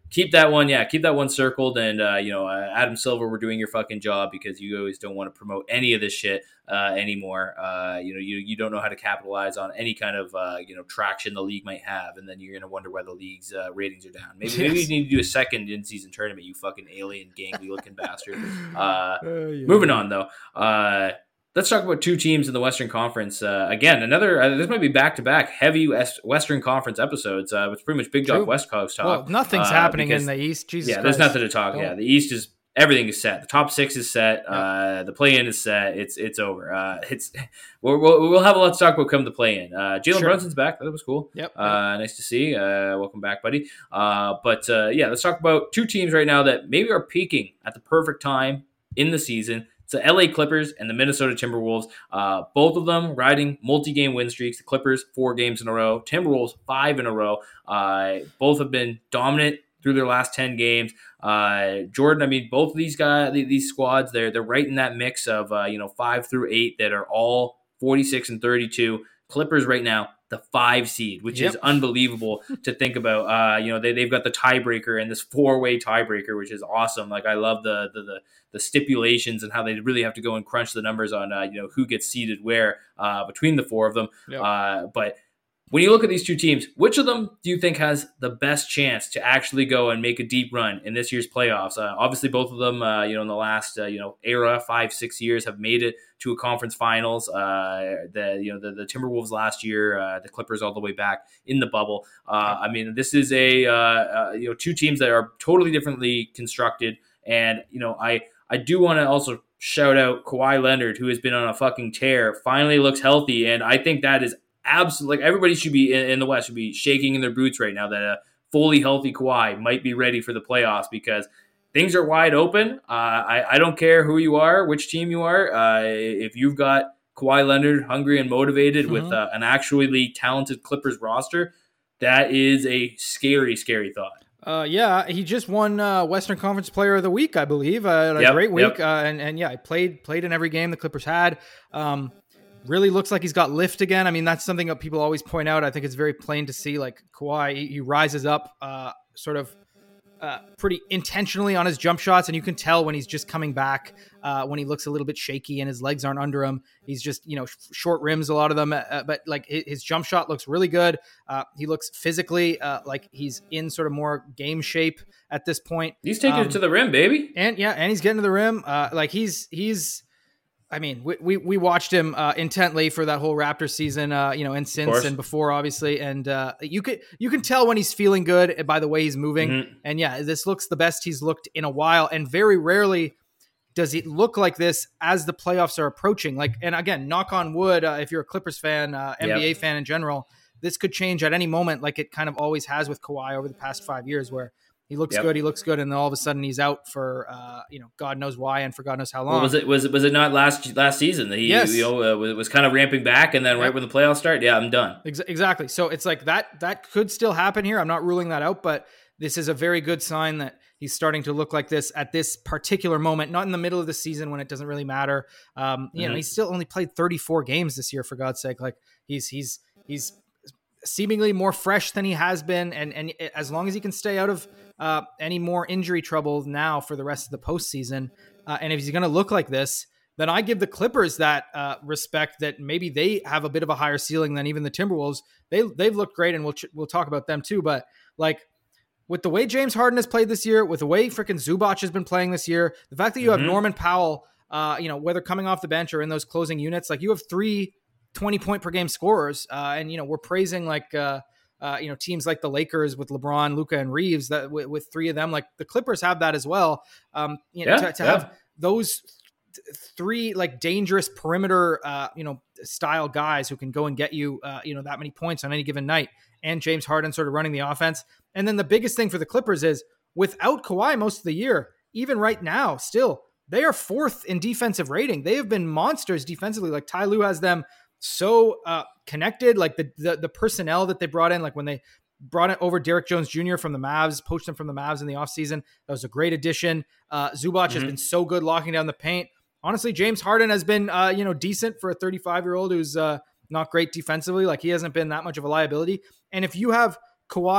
keep that one, yeah, keep that one circled. And, uh, you know, uh, Adam Silver, we're doing your fucking job because you always don't want to promote any of this shit uh, anymore. Uh, you know, you you don't know how to capitalize on any kind of, uh, you know, traction the league might have. And then you're going to wonder why the league's uh, ratings are down. Maybe, yes. maybe you need to do a second in-season tournament, you fucking alien gangly looking bastard. Uh, uh, yeah. Moving on, though. Uh, Let's talk about two teams in the Western Conference. Uh, again, another, uh, this might be back-to-back heavy West, Western Conference episodes. Uh, it's pretty much Big Dog West Coast talk. Well, nothing's uh, happening because, in the East. Jesus yeah, Christ. There's nothing to talk. Don't. Yeah, the East is, everything is set. The top six is set. Yep. Uh, the play-in is set. It's it's over. Uh, it's we'll, we'll, we'll have a lot to talk about come the play-in. Uh, Jalen sure. Brunson's back. That was cool. Yep. Uh, nice to see. Uh, welcome back, buddy. Uh, but, uh, yeah, let's talk about two teams right now that maybe are peaking at the perfect time in the season. It's the L A Clippers and the Minnesota Timberwolves. Uh, both of them riding multi-game win streaks. The Clippers, four games in a row. Timberwolves, five in a row. Uh, both have been dominant through their last ten games. Uh, Jordan, I mean, both of these guys, these squads, they're they're right in that mix of uh, you know five through eight that are all forty-six and thirty-two. Clippers right now, the five seed, which yep. is unbelievable to think about. Uh, you know, they they've got the tiebreaker and this four way tiebreaker, which is awesome. Like I love the the the, the stipulations and how they really have to go and crunch the numbers on uh, you know who gets seeded where uh, between the four of them. Yep. Uh, but when you look at these two teams, which of them do you think has the best chance to actually go and make a deep run in this year's playoffs? Uh, obviously, both of them, uh, you know, in the last uh, you know era, five six years, have made it to a conference finals. Uh, the you know the, the Timberwolves last year, uh, the Clippers all the way back in the bubble. Uh, I mean, this is a uh, uh, you know two teams that are totally differently constructed, and you know I I do want to also shout out Kawhi Leonard, who has been on a fucking tear. Finally looks healthy, and I think that is. Absolutely, like everybody should be in, in the West should be shaking in their boots right now that a fully healthy Kawhi might be ready for the playoffs because things are wide open. Uh, I, I don't care who you are, which team you are. Uh, if you've got Kawhi Leonard hungry and motivated mm-hmm. with uh, an actually talented Clippers roster, that is a scary, scary thought. Uh, yeah, he just won uh, Western Conference Player of the Week, I believe. Uh, a yep, great week, yep. uh, and and yeah, I played played in every game the Clippers had. Um, Really looks like he's got lift again. I mean, that's something that people always point out. I think it's very plain to see, like Kawhi, he, he rises up uh, sort of uh, pretty intentionally on his jump shots. And you can tell when he's just coming back, uh, when he looks a little bit shaky and his legs aren't under him. He's just, you know, sh- short rims, a lot of them. Uh, but like his, his jump shot looks really good. Uh, he looks physically uh, like he's in sort of more game shape at this point. He's taking um, it to the rim, baby. And yeah, and he's getting to the rim. Uh, like he's, he's, I mean, we we, we watched him uh, intently for that whole Raptors season, uh, you know, and since and before, obviously, and uh, you could you can tell when he's feeling good by the way he's moving. Mm-hmm. And yeah, this looks the best he's looked in a while, and very rarely does it look like this as the playoffs are approaching. Like, and again, knock on wood, uh, if you're a Clippers fan, uh, N B A yep. fan in general, this could change at any moment, like it kind of always has with Kawhi over the past five years, where he looks yep. good. He looks good, and then all of a sudden he's out for uh, you know God knows why and for God knows how long. Well, was it was it was it not last last season that he yes. you know uh, was, was kind of ramping back, and then right yep. when the playoffs start, yeah, I'm done. Ex- exactly. So it's like that that could still happen here. I'm not ruling that out, but this is a very good sign that he's starting to look like this at this particular moment, not in the middle of the season when it doesn't really matter. Um, you mm-hmm. know, he's still only played thirty-four games this year, for God's sake. Like he's he's he's seemingly more fresh than he has been, and and as long as he can stay out of uh, any more injury trouble now for the rest of the postseason, uh, and if he's going to look like this, then I give the Clippers that uh, respect that maybe they have a bit of a higher ceiling than even the Timberwolves. They they've looked great, and we'll ch- we'll talk about them too. But like with the way James Harden has played this year, with the way freaking Zubac has been playing this year, the fact that you mm-hmm. have Norman Powell, uh, you know, whether coming off the bench or in those closing units, like you have three twenty point per game scorers. Uh, and, you know, we're praising like, uh, uh, you know, teams like the Lakers with LeBron, Luka, and Reeves that w- with three of them, like the Clippers have that as well. Um, you know, yeah, to, to yeah. have those th- three like dangerous perimeter, uh, you know, style guys who can go and get you, uh, you know, that many points on any given night, and James Harden sort of running the offense. And then the biggest thing for the Clippers is without Kawhi most of the year, even right now, still, they are fourth in defensive rating. They have been monsters defensively. Like Ty Lue has them so uh, connected, like the, the the personnel that they brought in, like when they brought it over Derek Jones Junior from the Mavs, poached him from the Mavs in the offseason. That was a great addition. Uh, Zubac mm-hmm. has been so good locking down the paint. Honestly, James Harden has been, uh, you know, decent for a thirty-five-year-old who's uh, not great defensively. Like he hasn't been that much of a liability. And if you have Kawhi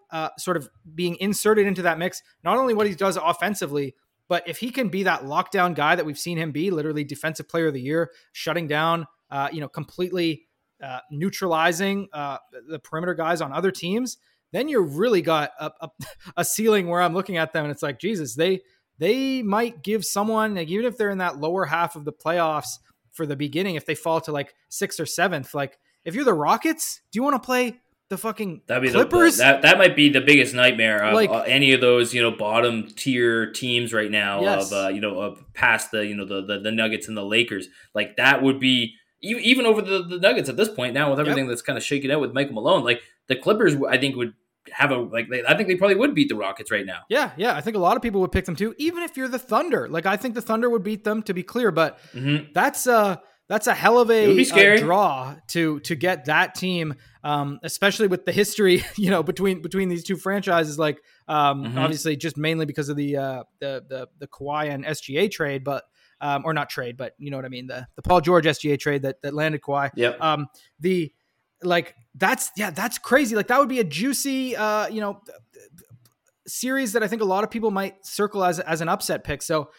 uh, sort of being inserted into that mix, not only what he does offensively, but if he can be that lockdown guy that we've seen him be, literally defensive player of the year, shutting down, uh, you know, completely uh, neutralizing uh, the perimeter guys on other teams, then you're really got a, a, a ceiling where I'm looking at them and it's like, Jesus, they they might give someone, like, even if they're in that lower half of the playoffs for the beginning, if they fall to like sixth or seventh, like if you're the Rockets, do you want to play the fucking That'd be Clippers? The, that that might be the biggest nightmare of Like- uh, any of those, you know, bottom tier teams right now. Yes. Of uh, you know, of past the you know the, the the Nuggets and the Lakers. Like that would be even even over the, the Nuggets at this point now with everything Yep. that's kind of shaken out with Michael Malone. Like the Clippers, I think would have a like. They, I think they probably would beat the Rockets right now. Yeah, yeah. I think a lot of people would pick them too, even if you're the Thunder. Like I think the Thunder would beat them, to be clear, but Mm-hmm. that's uh that's a hell of It would a, be scary. a draw to to get that team, um, especially with the history, you know, between between these two franchises. Like, um, Mhm. obviously, just mainly because of the uh, the the the Kawhi and S G A trade, but um, or not trade, but you know what I mean, the the Paul George S G A trade that that landed Kawhi. Yep. Um, the like that's yeah, that's crazy. Like that would be a juicy, uh, you know, series that I think a lot of people might circle as as an upset pick. So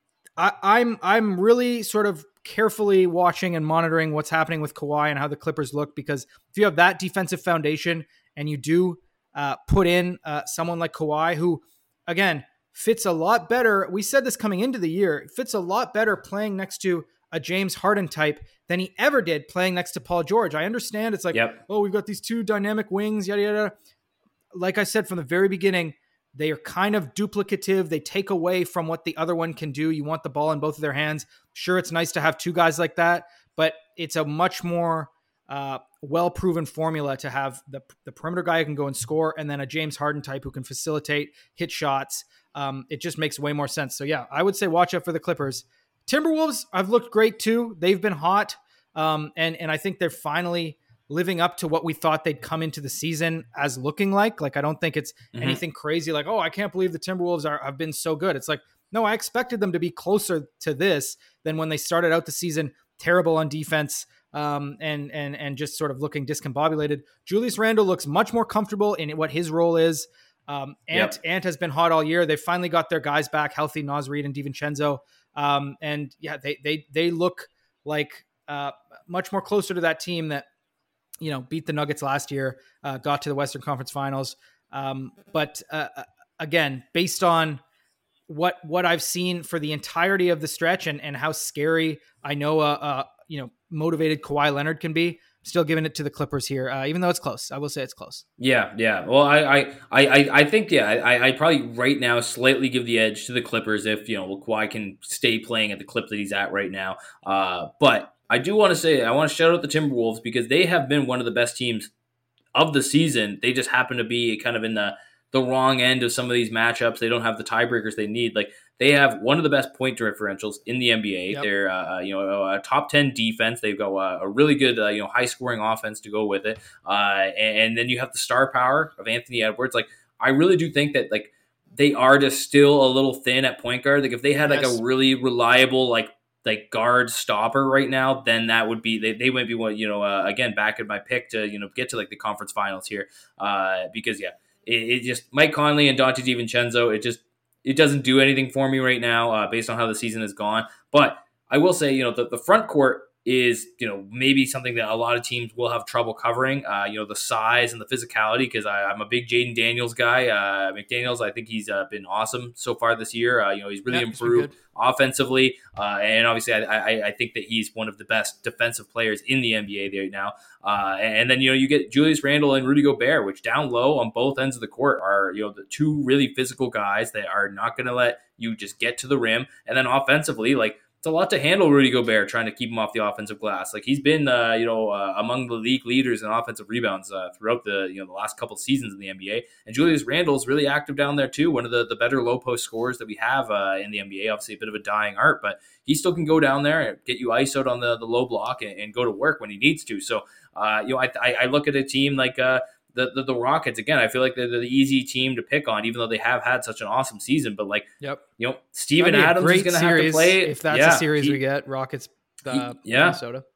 I, I'm I'm really sort of carefully watching and monitoring what's happening with Kawhi and how the Clippers look, because if you have that defensive foundation and you do uh, put in uh, someone like Kawhi, who again fits a lot better. We said this coming into the year, fits a lot better playing next to a James Harden type than he ever did playing next to Paul George. I understand it's like, Yep. oh, we've got these two dynamic wings, yada yada. Like I said from the very beginning, they are kind of duplicative. They take away from what the other one can do. You want the ball in both of their hands. Sure, it's nice to have two guys like that, but it's a much more uh, well-proven formula to have the, the perimeter guy who can go and score, and then a James Harden type who can facilitate, hit shots. Um, it just makes way more sense. So yeah, I would say watch out for the Clippers. Timberwolves have looked great too. They've been hot, um, and and I think they're finally living up to what we thought they'd come into the season as looking like. Like, I don't think it's Mhm. anything crazy like, oh, I can't believe the Timberwolves are, have been so good. It's like, no, I expected them to be closer to this than when they started out the season, terrible on defense, um, and, and, and just sort of looking discombobulated. Julius Randle looks much more comfortable in what his role is. Um, Ant, Yep. Ant has been hot all year. They finally got their guys back healthy, Naz Reid and DiVincenzo. Um, and yeah, they, they, they look like uh, much more closer to that team that, you know, beat the Nuggets last year, uh, got to the Western Conference Finals. Um, but uh, again, based on what what I've seen for the entirety of the stretch and, and how scary I know, uh, uh, you know, motivated Kawhi Leonard can be, I'm still giving it to the Clippers here, uh, even though it's close. I will say it's close. Yeah, yeah. Well, I, I, I, I- I think yeah, I, I probably right now slightly give the edge to the Clippers if you know Kawhi can stay playing at the clip that he's at right now. Uh, but I do want to say I want to shout out the Timberwolves because they have been one of the best teams of the season. They just happen to be kind of in the the wrong end of some of these matchups. They don't have the tiebreakers they need. Like they have one of the best point differentials in the N B A. Yep. They're uh, you know a top ten defense. They've got a, a really good uh, you know high scoring offense to go with it. Uh, and, and then you have the star power of Anthony Edwards. Like I really do think that like they are just still a little thin at point guard. Like if they had like Yes. a really reliable like like guard stopper right now, then that would be they, they might be one, you know, uh, again back in my pick to, you know, get to like the conference finals here. Uh, because yeah, it, it just Mike Conley and Dante DiVincenzo, it just it doesn't do anything for me right now, uh, based on how the season has gone. But I will say, you know, the, the front court is, you know, maybe something that a lot of teams will have trouble covering. Uh, you know, the size and the physicality, because I'm a big Jaden Daniels guy. Uh, McDaniels, I think he's uh, been awesome so far this year. Uh, you know, he's really Yeah, he's been improved good. offensively, uh, and obviously, I, I, I think that he's one of the best defensive players in the N B A right now. Uh, and then you know you get Julius Randle and Rudy Gobert, which down low on both ends of the court are you know the two really physical guys that are not going to let you just get to the rim. And then offensively, like. It's a lot to handle Rudy Gobert trying to keep him off the offensive glass. Like he's been, uh, you know, uh, among the league leaders in offensive rebounds uh, throughout the, you know, the last couple of seasons in the N B A. And Julius Randle's really active down there too. One of the, the better low post scorers that we have uh, in the N B A. Obviously, a bit of a dying art, but he still can go down there and get you ice out on the, the low block and, and go to work when he needs to. So, uh, you know, I, I, I look at a team like. Uh, The, the the Rockets, again, I feel like they're the easy team to pick on, even though they have had such an awesome season. But like, Yep. you know, Steven That'd be a Adams is great going to have to series play. if that's Yeah, a series he- we get. Rockets, uh, he- yeah. Minnesota.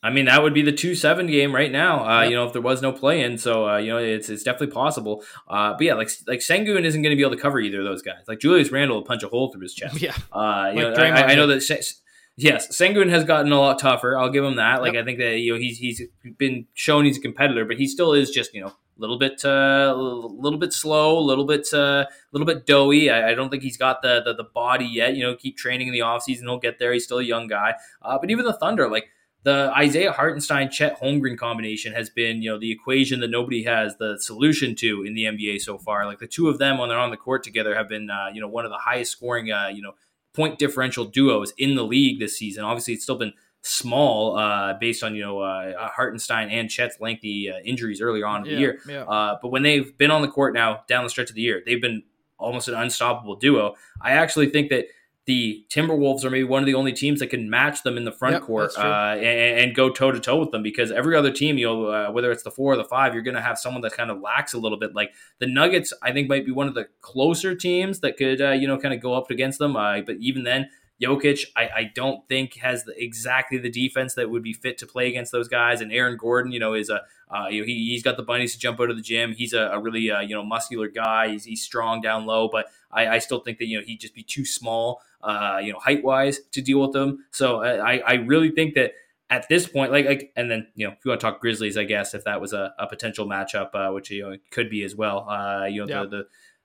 I mean, that would be the two seven game right now. Uh, Yep. You know, if there was no play in, so uh, you know, it's it's definitely possible. Uh, but yeah, like like Sengun isn't going to be able to cover either of those guys. Like Julius Randle will punch a hole through his chest. Yeah, Uh, you like know, I, Draymond I know did. that. Se- Yes, Sengun has gotten a lot tougher. I'll give him that. Like Yep. I think that you know he's he's been shown he's a competitor, but he still is just you know a little bit uh, a little bit slow, a little bit a uh, little bit doughy. I, I don't think he's got the, the the body yet. You know, keep training in the offseason, he'll get there. He's still a young guy. Uh, but even the Thunder, like the Isaiah Hartenstein Chet Holmgren combination has been, you know, the equation that nobody has the solution to in the N B A so far. Like the two of them when they're on the court together have been, uh, you know, one of the highest scoring, uh, you know, point differential duos in the league this season. Obviously, it's still been small uh, based on, you know, uh, Hartenstein and Chet's lengthy uh, injuries earlier on in Yeah, the year. yeah. Uh, but when they've been on the court now down the stretch of the year, they've been almost an unstoppable duo. I actually think that the Timberwolves are maybe one of the only teams that can match them in the front Yep, court that's true. uh, and, and go toe to toe with them, because every other team, you know, uh, whether it's the four or the five, you're going to have someone that kind of lacks a little bit. Like the Nuggets, I think might be one of the closer teams that could, uh, you know, kind of go up against them. Uh, but even then, Jokic, I, I don't think has the, exactly the defense that would be fit to play against those guys. And Aaron Gordon, you know, is a uh, you know he he's got the bunnies to jump out of the gym. He's a, a really uh, you know muscular guy. He's he's strong down low, but I, I still think that you know he'd just be too small, uh, you know, height wise to deal with them. So I I really think that at this point, like like and then you know if you want to talk Grizzlies, I guess if that was a, a potential matchup, uh, which you know it could be as well. Uh, you know Yeah. the the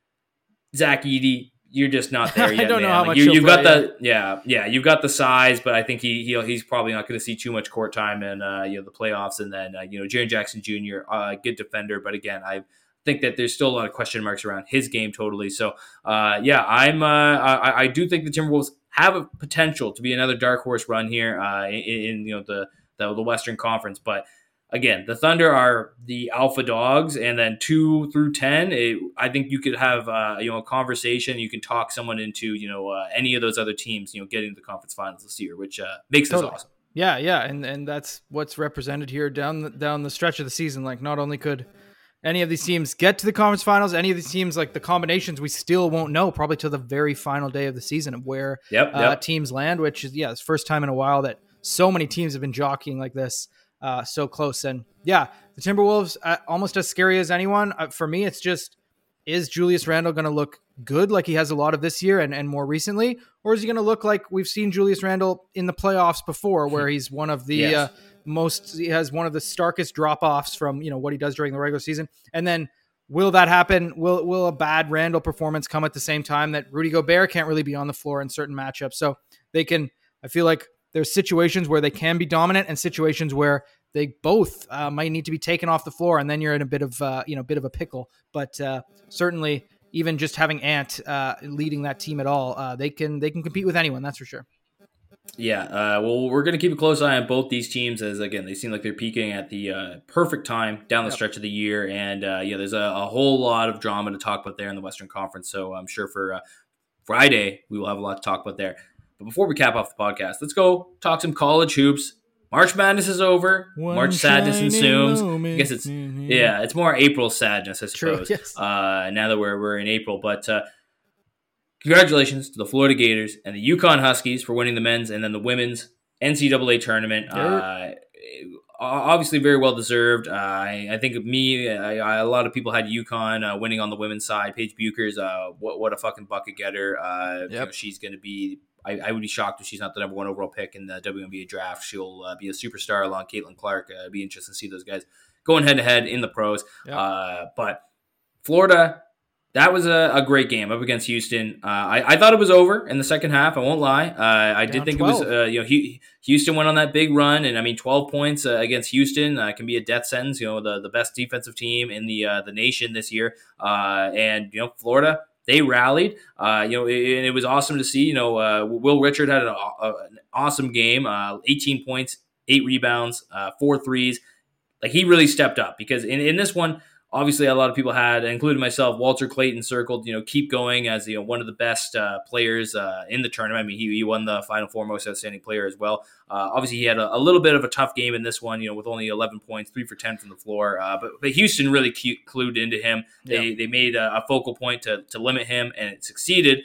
Zach Edey. You're just not there yet. I don't man. know how like much you, he'll you've got play, the yeah, yeah, you've got the size, but I think he he'll, he's probably not going to see too much court time in uh, you know the playoffs. And then uh, you know Jaren Jackson Junior, uh, good defender, but again, I think that there's still a lot of question marks around his game totally. So uh, yeah, I'm uh, I, I do think the Timberwolves have a potential to be another dark horse run here uh, in, in you know the, the the Western Conference, but. Again, the Thunder are the alpha dogs, and then two through ten, it, I think you could have uh, you know a conversation. You can talk someone into you know uh, any of those other teams, you know, getting to the conference finals this year, which uh, makes Totally. this awesome. Yeah, yeah, and and that's what's represented here down the, down the stretch of the season. Like, not only could any of these teams get to the conference finals, any of these teams, like the combinations, we still won't know probably till the very final day of the season of where Yep, uh, yep. teams land. Which is yeah, it's the first time in a while that so many teams have been jockeying like this. Uh, so close. And yeah, the Timberwolves, uh, almost as scary as anyone. Uh, for me, it's just, is Julius Randle going to look good like he has a lot of this year and, and more recently? Or is he going to look like we've seen Julius Randle in the playoffs before, where he's one of the Yes. uh, most, he has one of the starkest drop-offs from, you know, what he does during the regular season. And then will that happen? Will, will a bad Randle performance come at the same time that Rudy Gobert can't really be on the floor in certain matchups? So they can, I feel like, there's situations where they can be dominant and situations where they both uh, might need to be taken off the floor, and then you're in a bit of uh, you know bit of a pickle. But uh, certainly, even just having Ant uh, leading that team at all, uh, they can they can compete with anyone. That's for sure. Yeah, uh, well, we're going to keep a close eye on both these teams as, again, they seem like they're peaking at the uh, perfect time down the Yep. stretch of the year. And, uh, yeah, there's a, a whole lot of drama to talk about there in the Western Conference. So I'm sure for uh, Friday, we will have a lot to talk about there. But before we cap off the podcast, let's go talk some college hoops. March Madness is over. One March sadness shining ensues. moment. I guess it's, Mhm. yeah, it's more April sadness, I True, suppose, yes. uh, now that we're, we're in April. But uh, congratulations to the Florida Gators and the UConn Huskies for winning the men's and then the women's N C double A tournament. Uh, obviously, very well deserved. Uh, I, I think of me, I, I, a lot of people had UConn uh, winning on the women's side. Paige Buchers, uh, what what a fucking bucket getter. Uh, Yep. you know, she's going to be. I, I would be shocked if she's not the number one overall pick in the W N B A draft. She'll uh, be a superstar along Caitlin Clark. Uh, it'd be interesting to see those guys going head to head in the pros. Yep. Uh, but Florida. That was a, a great game up against Houston. Uh, I, I thought it was over in the second half. I won't lie. Uh, I Down did think twelve. it was, uh, you know, Hu- Houston went on that big run, and I mean, twelve points uh, against Houston uh, can be a death sentence. You know, the, the best defensive team in the uh, the nation this year, uh, and you know, Florida, they rallied. Uh, you know, it, it was awesome to see. You know, uh, Will Richard had an, a, an awesome game. Uh, eighteen points, eight rebounds, uh, four threes. Like he really stepped up because in, in this one. Obviously, a lot of people had, including myself, Walter Clayton circled, you know, keep going as, you know, one of the best uh, players uh, in the tournament. I mean, he, he won the Final Four most outstanding player as well. Uh, obviously, he had a, a little bit of a tough game in this one, you know, with only eleven points, three for ten from the floor. Uh, but, but Houston really cu- clued into him. They Yeah. they made a, a focal point to, to limit him, and it succeeded.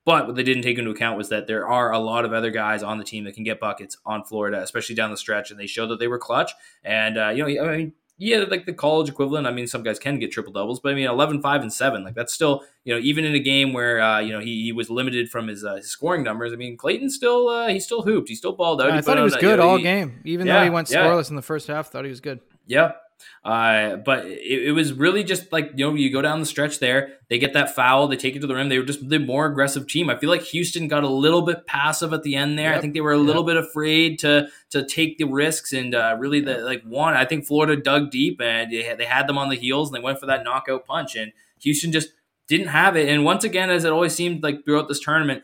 But what they didn't take into account was that there are a lot of other guys on the team that can get buckets on Florida, especially down the stretch, and they showed that they were clutch. And, uh, you know, I mean, yeah, like the college equivalent. I mean, some guys can get triple doubles, but I mean, eleven, five, and seven, like that's still, you know, even in a game where, uh, you know, he, he was limited from his, uh, his scoring numbers. I mean, Clayton still, uh, he still hooped. He still balled out. Yeah, he I thought he was on, good you know, all he, game, even yeah, though he went yeah. scoreless in the first half. Thought he was good. Yeah. Uh, but it, it was really just like, you know, you go down the stretch there, they get that foul, they take it to the rim. They were just the more aggressive team. I feel like Houston got a little bit passive at the end there. Yep. I think they were a Yep. little bit afraid to to take the risks and uh, really the like one. I think Florida dug deep and they had, they had them on the heels and they went for that knockout punch. And Houston just didn't have it. And once again, as it always seemed like throughout this tournament,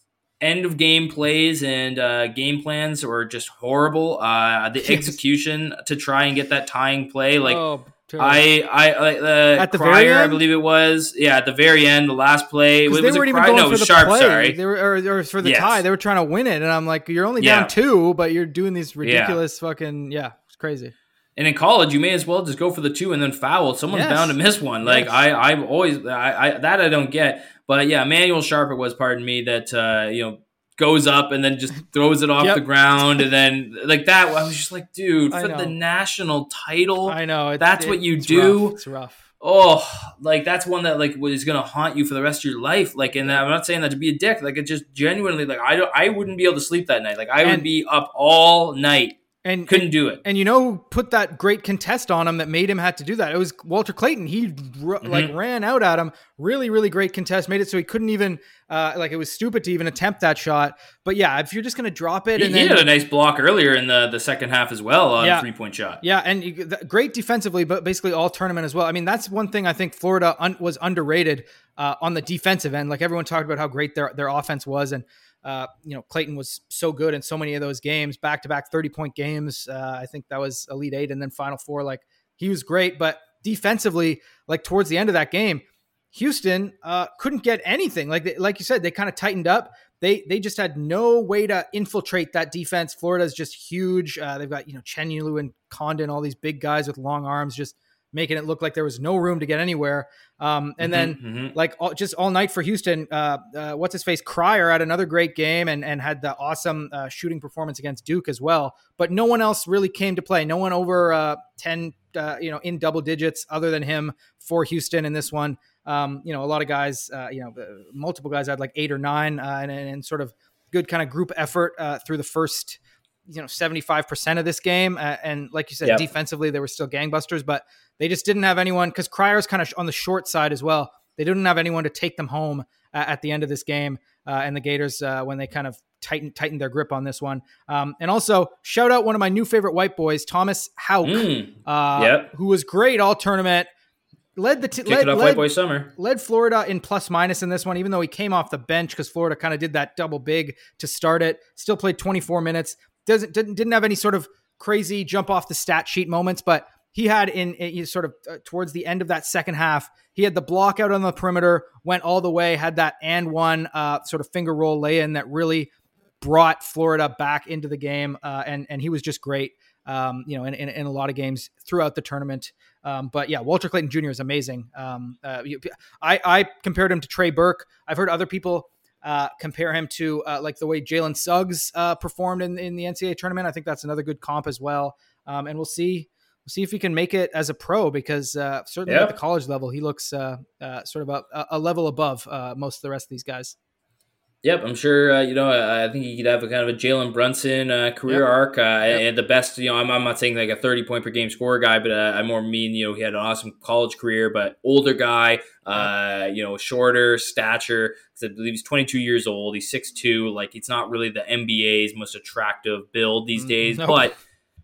end of game plays and uh, game plans were just horrible. Uh, the Yes. execution to try and get that tying play, like Oh, terrible. I, I, like uh, At the Crier, very I end? believe it was, yeah, at the very end, the last play. 'Cause Was they it weren't even Crier? going No, it for was the Sharp. play. Sorry, They were, or, or for the Yes. tie. They were trying to win it, and I'm like, you're only Yeah. down two, but you're doing these ridiculous fucking yeah, it's crazy. and in college, you may as well just go for the two and then foul. Someone's Yes. bound to miss one. Like Yes. I, I've always, I, I, that I don't get. But yeah, Manuel Sharp it was, pardon me, that uh, you know. goes up and then just throws it off Yep. the ground and then like that. I was just like, dude, I for know. the national title, I know it, that's it- what you it's do. Rough. It's rough. Oh, like that's one that like is gonna haunt you for the rest of your life. Like, and I'm not saying that to be a dick. Like, it just genuinely, like I don't, I wouldn't be able to sleep that night. Like, I would And- be up all night. And Couldn't do it. And you know who put that great contest on him that made him have to do that? It was Walter Clayton. He r- Mm-hmm. like ran out at him. Really, really great contest. Made it so he couldn't even uh, like it was stupid to even attempt that shot. But yeah, if you're just gonna drop it, He, and he then had a nice block earlier in the, the second half as well on Yeah. a three point shot. yeah, and you, th- great defensively, but basically all tournament as well. I mean, that's one thing I think Florida un- was underrated uh, on the defensive end. Like everyone talked about how great their their offense was, and uh, you know Clayton was so good in so many of those games, back to back thirty point games. Uh, I think that was Elite Eight and then Final Four. Like he was great, but defensively, like towards the end of that game, Houston uh, couldn't get anything. Like they, like you said, they kind of tightened up. They they just had no way to infiltrate that defense. Florida's just huge. Uh, they've got you know Chenyulu and Condon, all these big guys with long arms, just making it look like there was no room to get anywhere. Um, and then Mhm. like all, just all night for Houston, uh, uh, what's his face? Crier had another great game and and had the awesome uh, shooting performance against Duke as well. But no one else really came to play. No one over uh, ten, uh, you know, in double digits other than him for Houston in this one. Um, you know, a lot of guys, uh, you know, uh, multiple guys had like eight or nine, uh, and, and sort of good kind of group effort uh, through the first, you know, seventy-five percent of this game. Uh, and like you said, Yep. defensively, they were still gangbusters, but they just didn't have anyone because Crier's kind of on the short side as well. They didn't have anyone to take them home uh, at the end of this game. Uh, and the Gators, uh, when they kind of tightened, tightened their grip on this one. Um, and also shout out one of my new favorite white boys, Thomas Hauk, Mm. uh, Yep. who was great all tournament. Led the t- Kicked led, it off led, White Boy Summer. led Florida in plus minus in this one, even though he came off the bench because Florida kind of did that double big to start it. Still played twenty-four minutes. Doesn't didn't, didn't have any sort of crazy jump off the stat sheet moments, but he had in, in sort of uh, towards the end of that second half, he had the block out on the perimeter, went all the way, had that and one uh, sort of finger roll lay in that really brought Florida back into the game, uh, and and he was just great. Um, you know, in, in, in a lot of games throughout the tournament. Um, but yeah, Walter Clayton Junior is amazing. Um, uh, you- I, I compared him to Trey Burke. I've heard other people uh, compare him to uh, like the way Jalen Suggs uh, performed in, in the N C double A tournament. I think that's another good comp as well. Um, and we'll see, we'll see if he can make it as a pro because uh, certainly Yeah. at the college level, he looks uh, uh, sort of a, a level above uh, most of the rest of these guys. Yep, I'm sure. Uh, you know, I, I think he could have a kind of a Jalen Brunson uh, career Yep. arc, uh, Yep. and the best. You know, I'm, I'm not saying like a thirty point per game scorer guy, but uh, I more mean you know he had an awesome college career, but older guy. Uh, you know, shorter stature. 'Cause I believe he's twenty-two years old. He's six two. Like it's not really the N B A's most attractive build these Mm, days, no. but.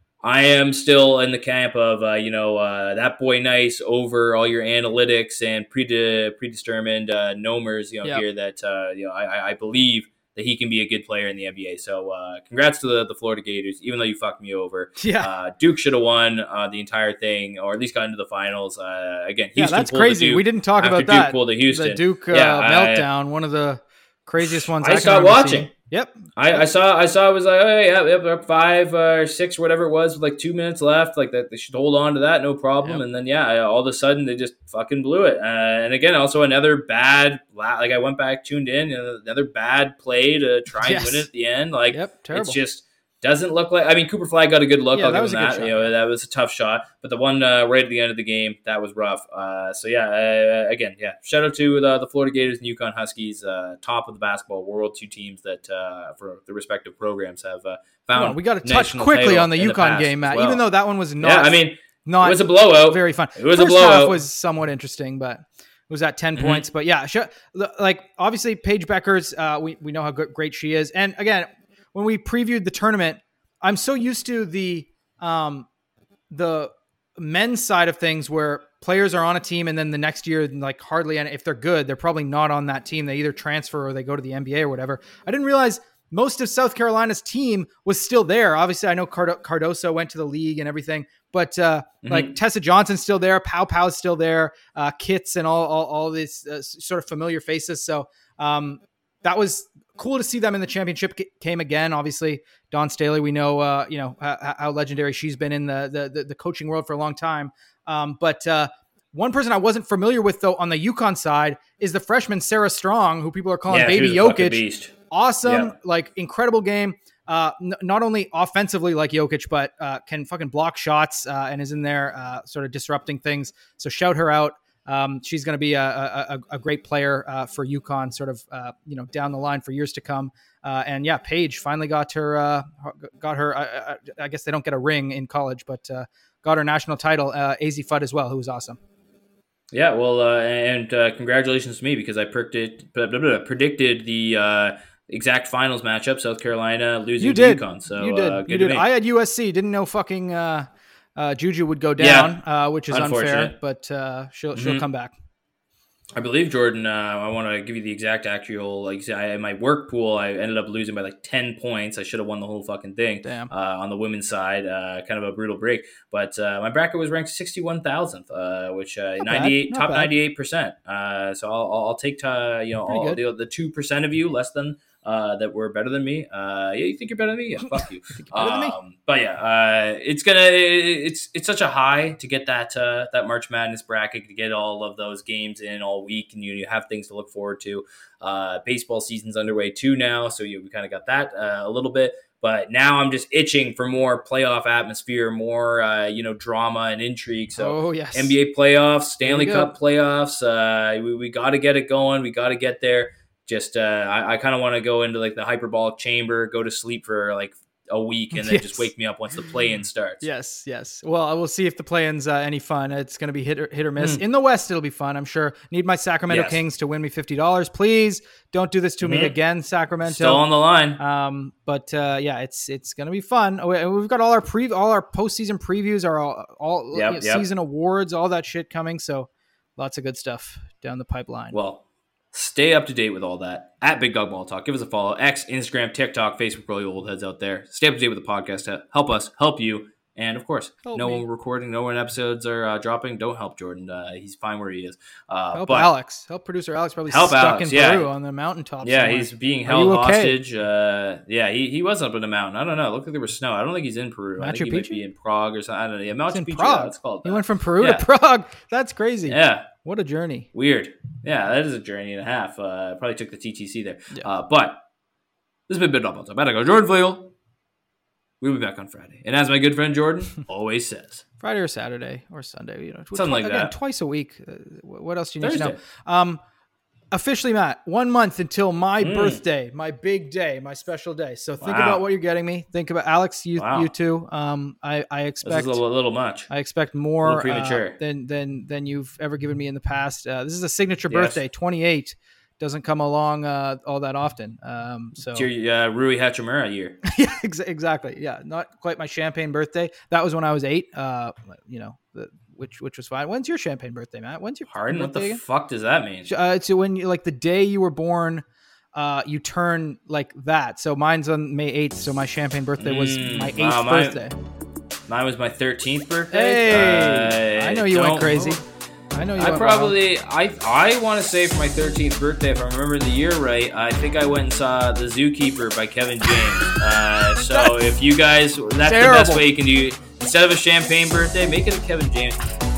I am still in the camp of, uh, you know, uh, that boy nice over all your analytics and prede- predetermined uh, nomers, you know, Yep. here that, uh, you know, I, I believe that he can be a good player in the N B A. So uh, congrats to the, the Florida Gators, even though you fucked me over. Yeah. Uh, Duke should have won uh, the entire thing, or at least got into the finals. Uh, again, Yeah, Houston that's pulled the crazy. Duke We didn't talk after about Duke that. pulled the Houston. The Duke uh, Yeah, I- meltdown, one of the craziest ones. I I, can stopped remember watching. seeing. Yep. I, I saw I saw it was like, oh yeah, yep, they're up five uh, or six or whatever it was with like two minutes left. Like that, they should hold on to that, no problem. Yep. And then yeah, all of a sudden they just fucking blew it. Uh, and again, also another bad. Like I went back, tuned in, and another bad play to try and Yes. win it at the end. Like Yep, terrible. it's just. Doesn't look like. I mean, Cooper Flag got a good look. Yeah, I'll that give was him a good that. shot. You know, that was a tough shot. But the one uh, right at the end of the game, that was rough. Uh, so yeah, uh, again, yeah. Shout out to the, the Florida Gators and UConn Huskies, uh, top of the basketball world, two teams that uh, for the respective programs have uh, found. On, we got to touch national quickly title on the in UConn past game, Matt. as well. Even though that one was not. Yeah, I mean, not it was a blowout. Very fun. It was First a blowout. half was somewhat interesting, but it was at ten Mm-hmm. points. But yeah, sh- like obviously Paige Beckers, uh, we we know how good, great she is. And again, when we previewed the tournament, I'm so used to the um, the men's side of things where players are on a team and then the next year, like hardly, and if they're good, they're probably not on that team. They either transfer or they go to the N B A or whatever. I didn't realize most of South Carolina's team was still there. Obviously, I know Card- Cardoso went to the league and everything, but uh, mm-hmm. like Tessa Johnson's still there, Pow Pow's still there, uh, Kits and all all, all these uh, sort of familiar faces. So um, that was cool to see them in the championship game again. Obviously, Dawn Staley, we know, uh, you know how, how legendary she's been in the, the the coaching world for a long time. Um, but uh, one person I wasn't familiar with though on the UConn side is the freshman Sarah Strong, who people are calling yeah, Baby she was a fucking Jokic. Beast. Awesome, yeah. like incredible game. Uh, n- not only offensively like Jokic, but uh, can fucking block shots uh, and is in there uh, sort of disrupting things. So shout her out. Um, she's going to be a, a, a great player uh, for UConn, sort of uh, you know down the line for years to come. Uh, and yeah, Paige finally got her uh, got her. I, I guess they don't get a ring in college, but uh, got her national title. Uh, A Z Fudd as well, who was awesome. Yeah, well, uh, and uh, congratulations to me because I predicted blah, blah, blah, predicted the uh, exact finals matchup: South Carolina losing you did. to UConn. So you did. Uh, good you to did. me. I had U S C. Didn't know fucking. Uh, Uh, Juju would go down, yeah, uh, which is unfair, but uh, she'll she'll mm-hmm. come back. I believe Jordan. Uh, I want to give you the exact actual. Like I, in my work pool, I ended up losing by like ten points. I should have won the whole fucking thing. Damn. Uh, on the women's side, uh, kind of a brutal break. But uh, my bracket was ranked sixty-one thousandth, uh, which uh, ninety-eight top ninety-eight percent. Uh, so I'll I'll take to, you know all the the two percent of you less than. Uh, that were better than me. Uh, yeah, you think you're better than me? Yeah, fuck you. um, but yeah, uh, it's gonna. It's it's such a high to get that uh, that March Madness bracket, to get all of those games in all week, and you, you have things to look forward to. Uh, baseball season's underway too now, so you we kind of got that uh, a little bit. But now I'm just itching for more playoff atmosphere, more uh, you know drama and intrigue. So oh, yes. N B A playoffs, Stanley Cup playoffs. Uh, we we got to get it going. We got to get there. Just, uh, I, I kind of want to go into like the hyperbolic chamber, go to sleep for like a week, and then yes. just wake me up once the play-in starts. Yes, yes. Well, I will see if the play-in's uh, any fun. It's going to be hit or, hit or miss. Mm. In the West, it'll be fun, I'm sure. Need my Sacramento yes. Kings to win me fifty dollars. Please don't do this to mm-hmm. me again, Sacramento. Still on the line. Um, but uh, yeah, it's it's going to be fun. We've got all our pre all our postseason previews, our all, all yep, you know, yep. season awards, all that shit coming. So lots of good stuff down the pipeline. Well. Stay up to date with all that at Big Dog Ball Talk. Give us a follow. X, Instagram, TikTok, Facebook for all you old heads out there. Stay up to date with the podcast. Help us, help you. And of course, help know me. when we're recording, know when episodes are uh, dropping. Don't help Jordan. Uh, he's fine where he is. Uh, help but Alex. Help producer Alex. Probably help stuck Alex, in yeah. Peru on the mountaintop. Yeah, somewhere. he's being held okay? hostage. Uh, yeah, he, he was up in the mountain. I don't know. It looked like there was snow. I don't think he's in Peru. Machu I think he Picchu? might be in Prague or something. I don't know. Yeah, Machu in Picchu. Prague. That's called. He that. went from Peru yeah. to Prague. That's crazy. Yeah. What a journey. Weird. Yeah, that is a journey and a half. Uh, probably took the T T C there. Yeah. Uh, but this has been Big Dog Ball Talk. I gotta go. Jordan Flegel. We'll be back on Friday. And as my good friend Jordan always says, Friday or Saturday or Sunday, you know, something tw- like again, that. Twice a week. Uh, what else do you need Thursday. to know? Um, officially, Matt, one month until my mm. birthday, my big day, my special day. So think wow. about what you're getting me. Think about Alex, you, wow. you too. Um, I, I expect this is a little, little much. I expect more a premature. Uh, than than than you've ever given me in the past. Uh, this is a signature yes. birthday. twenty-eight doesn't come along uh, all that often. Um, so it's your uh, Rui Hachimura year. yeah, ex- exactly. Yeah, not quite my champagne birthday. That was when I was eight. Uh, you know, the, which which was fine. When's your champagne birthday, Matt? When's your Pardon? What the again? fuck does that mean? Uh, so when you like the day you were born, uh, you turn like that. So mine's on May eighth. So my champagne birthday was mm, my eighth wow, mine, birthday. Mine was my thirteenth birthday. Hey, uh, I know you went crazy. I know you. I went probably I I want to say for my thirteenth birthday, if I remember the year right, I think I went and saw The Zookeeper by Kevin James. Uh, so if you guys, that's Terrible. the best way you can do. Instead of a champagne birthday, make it a Kevin James.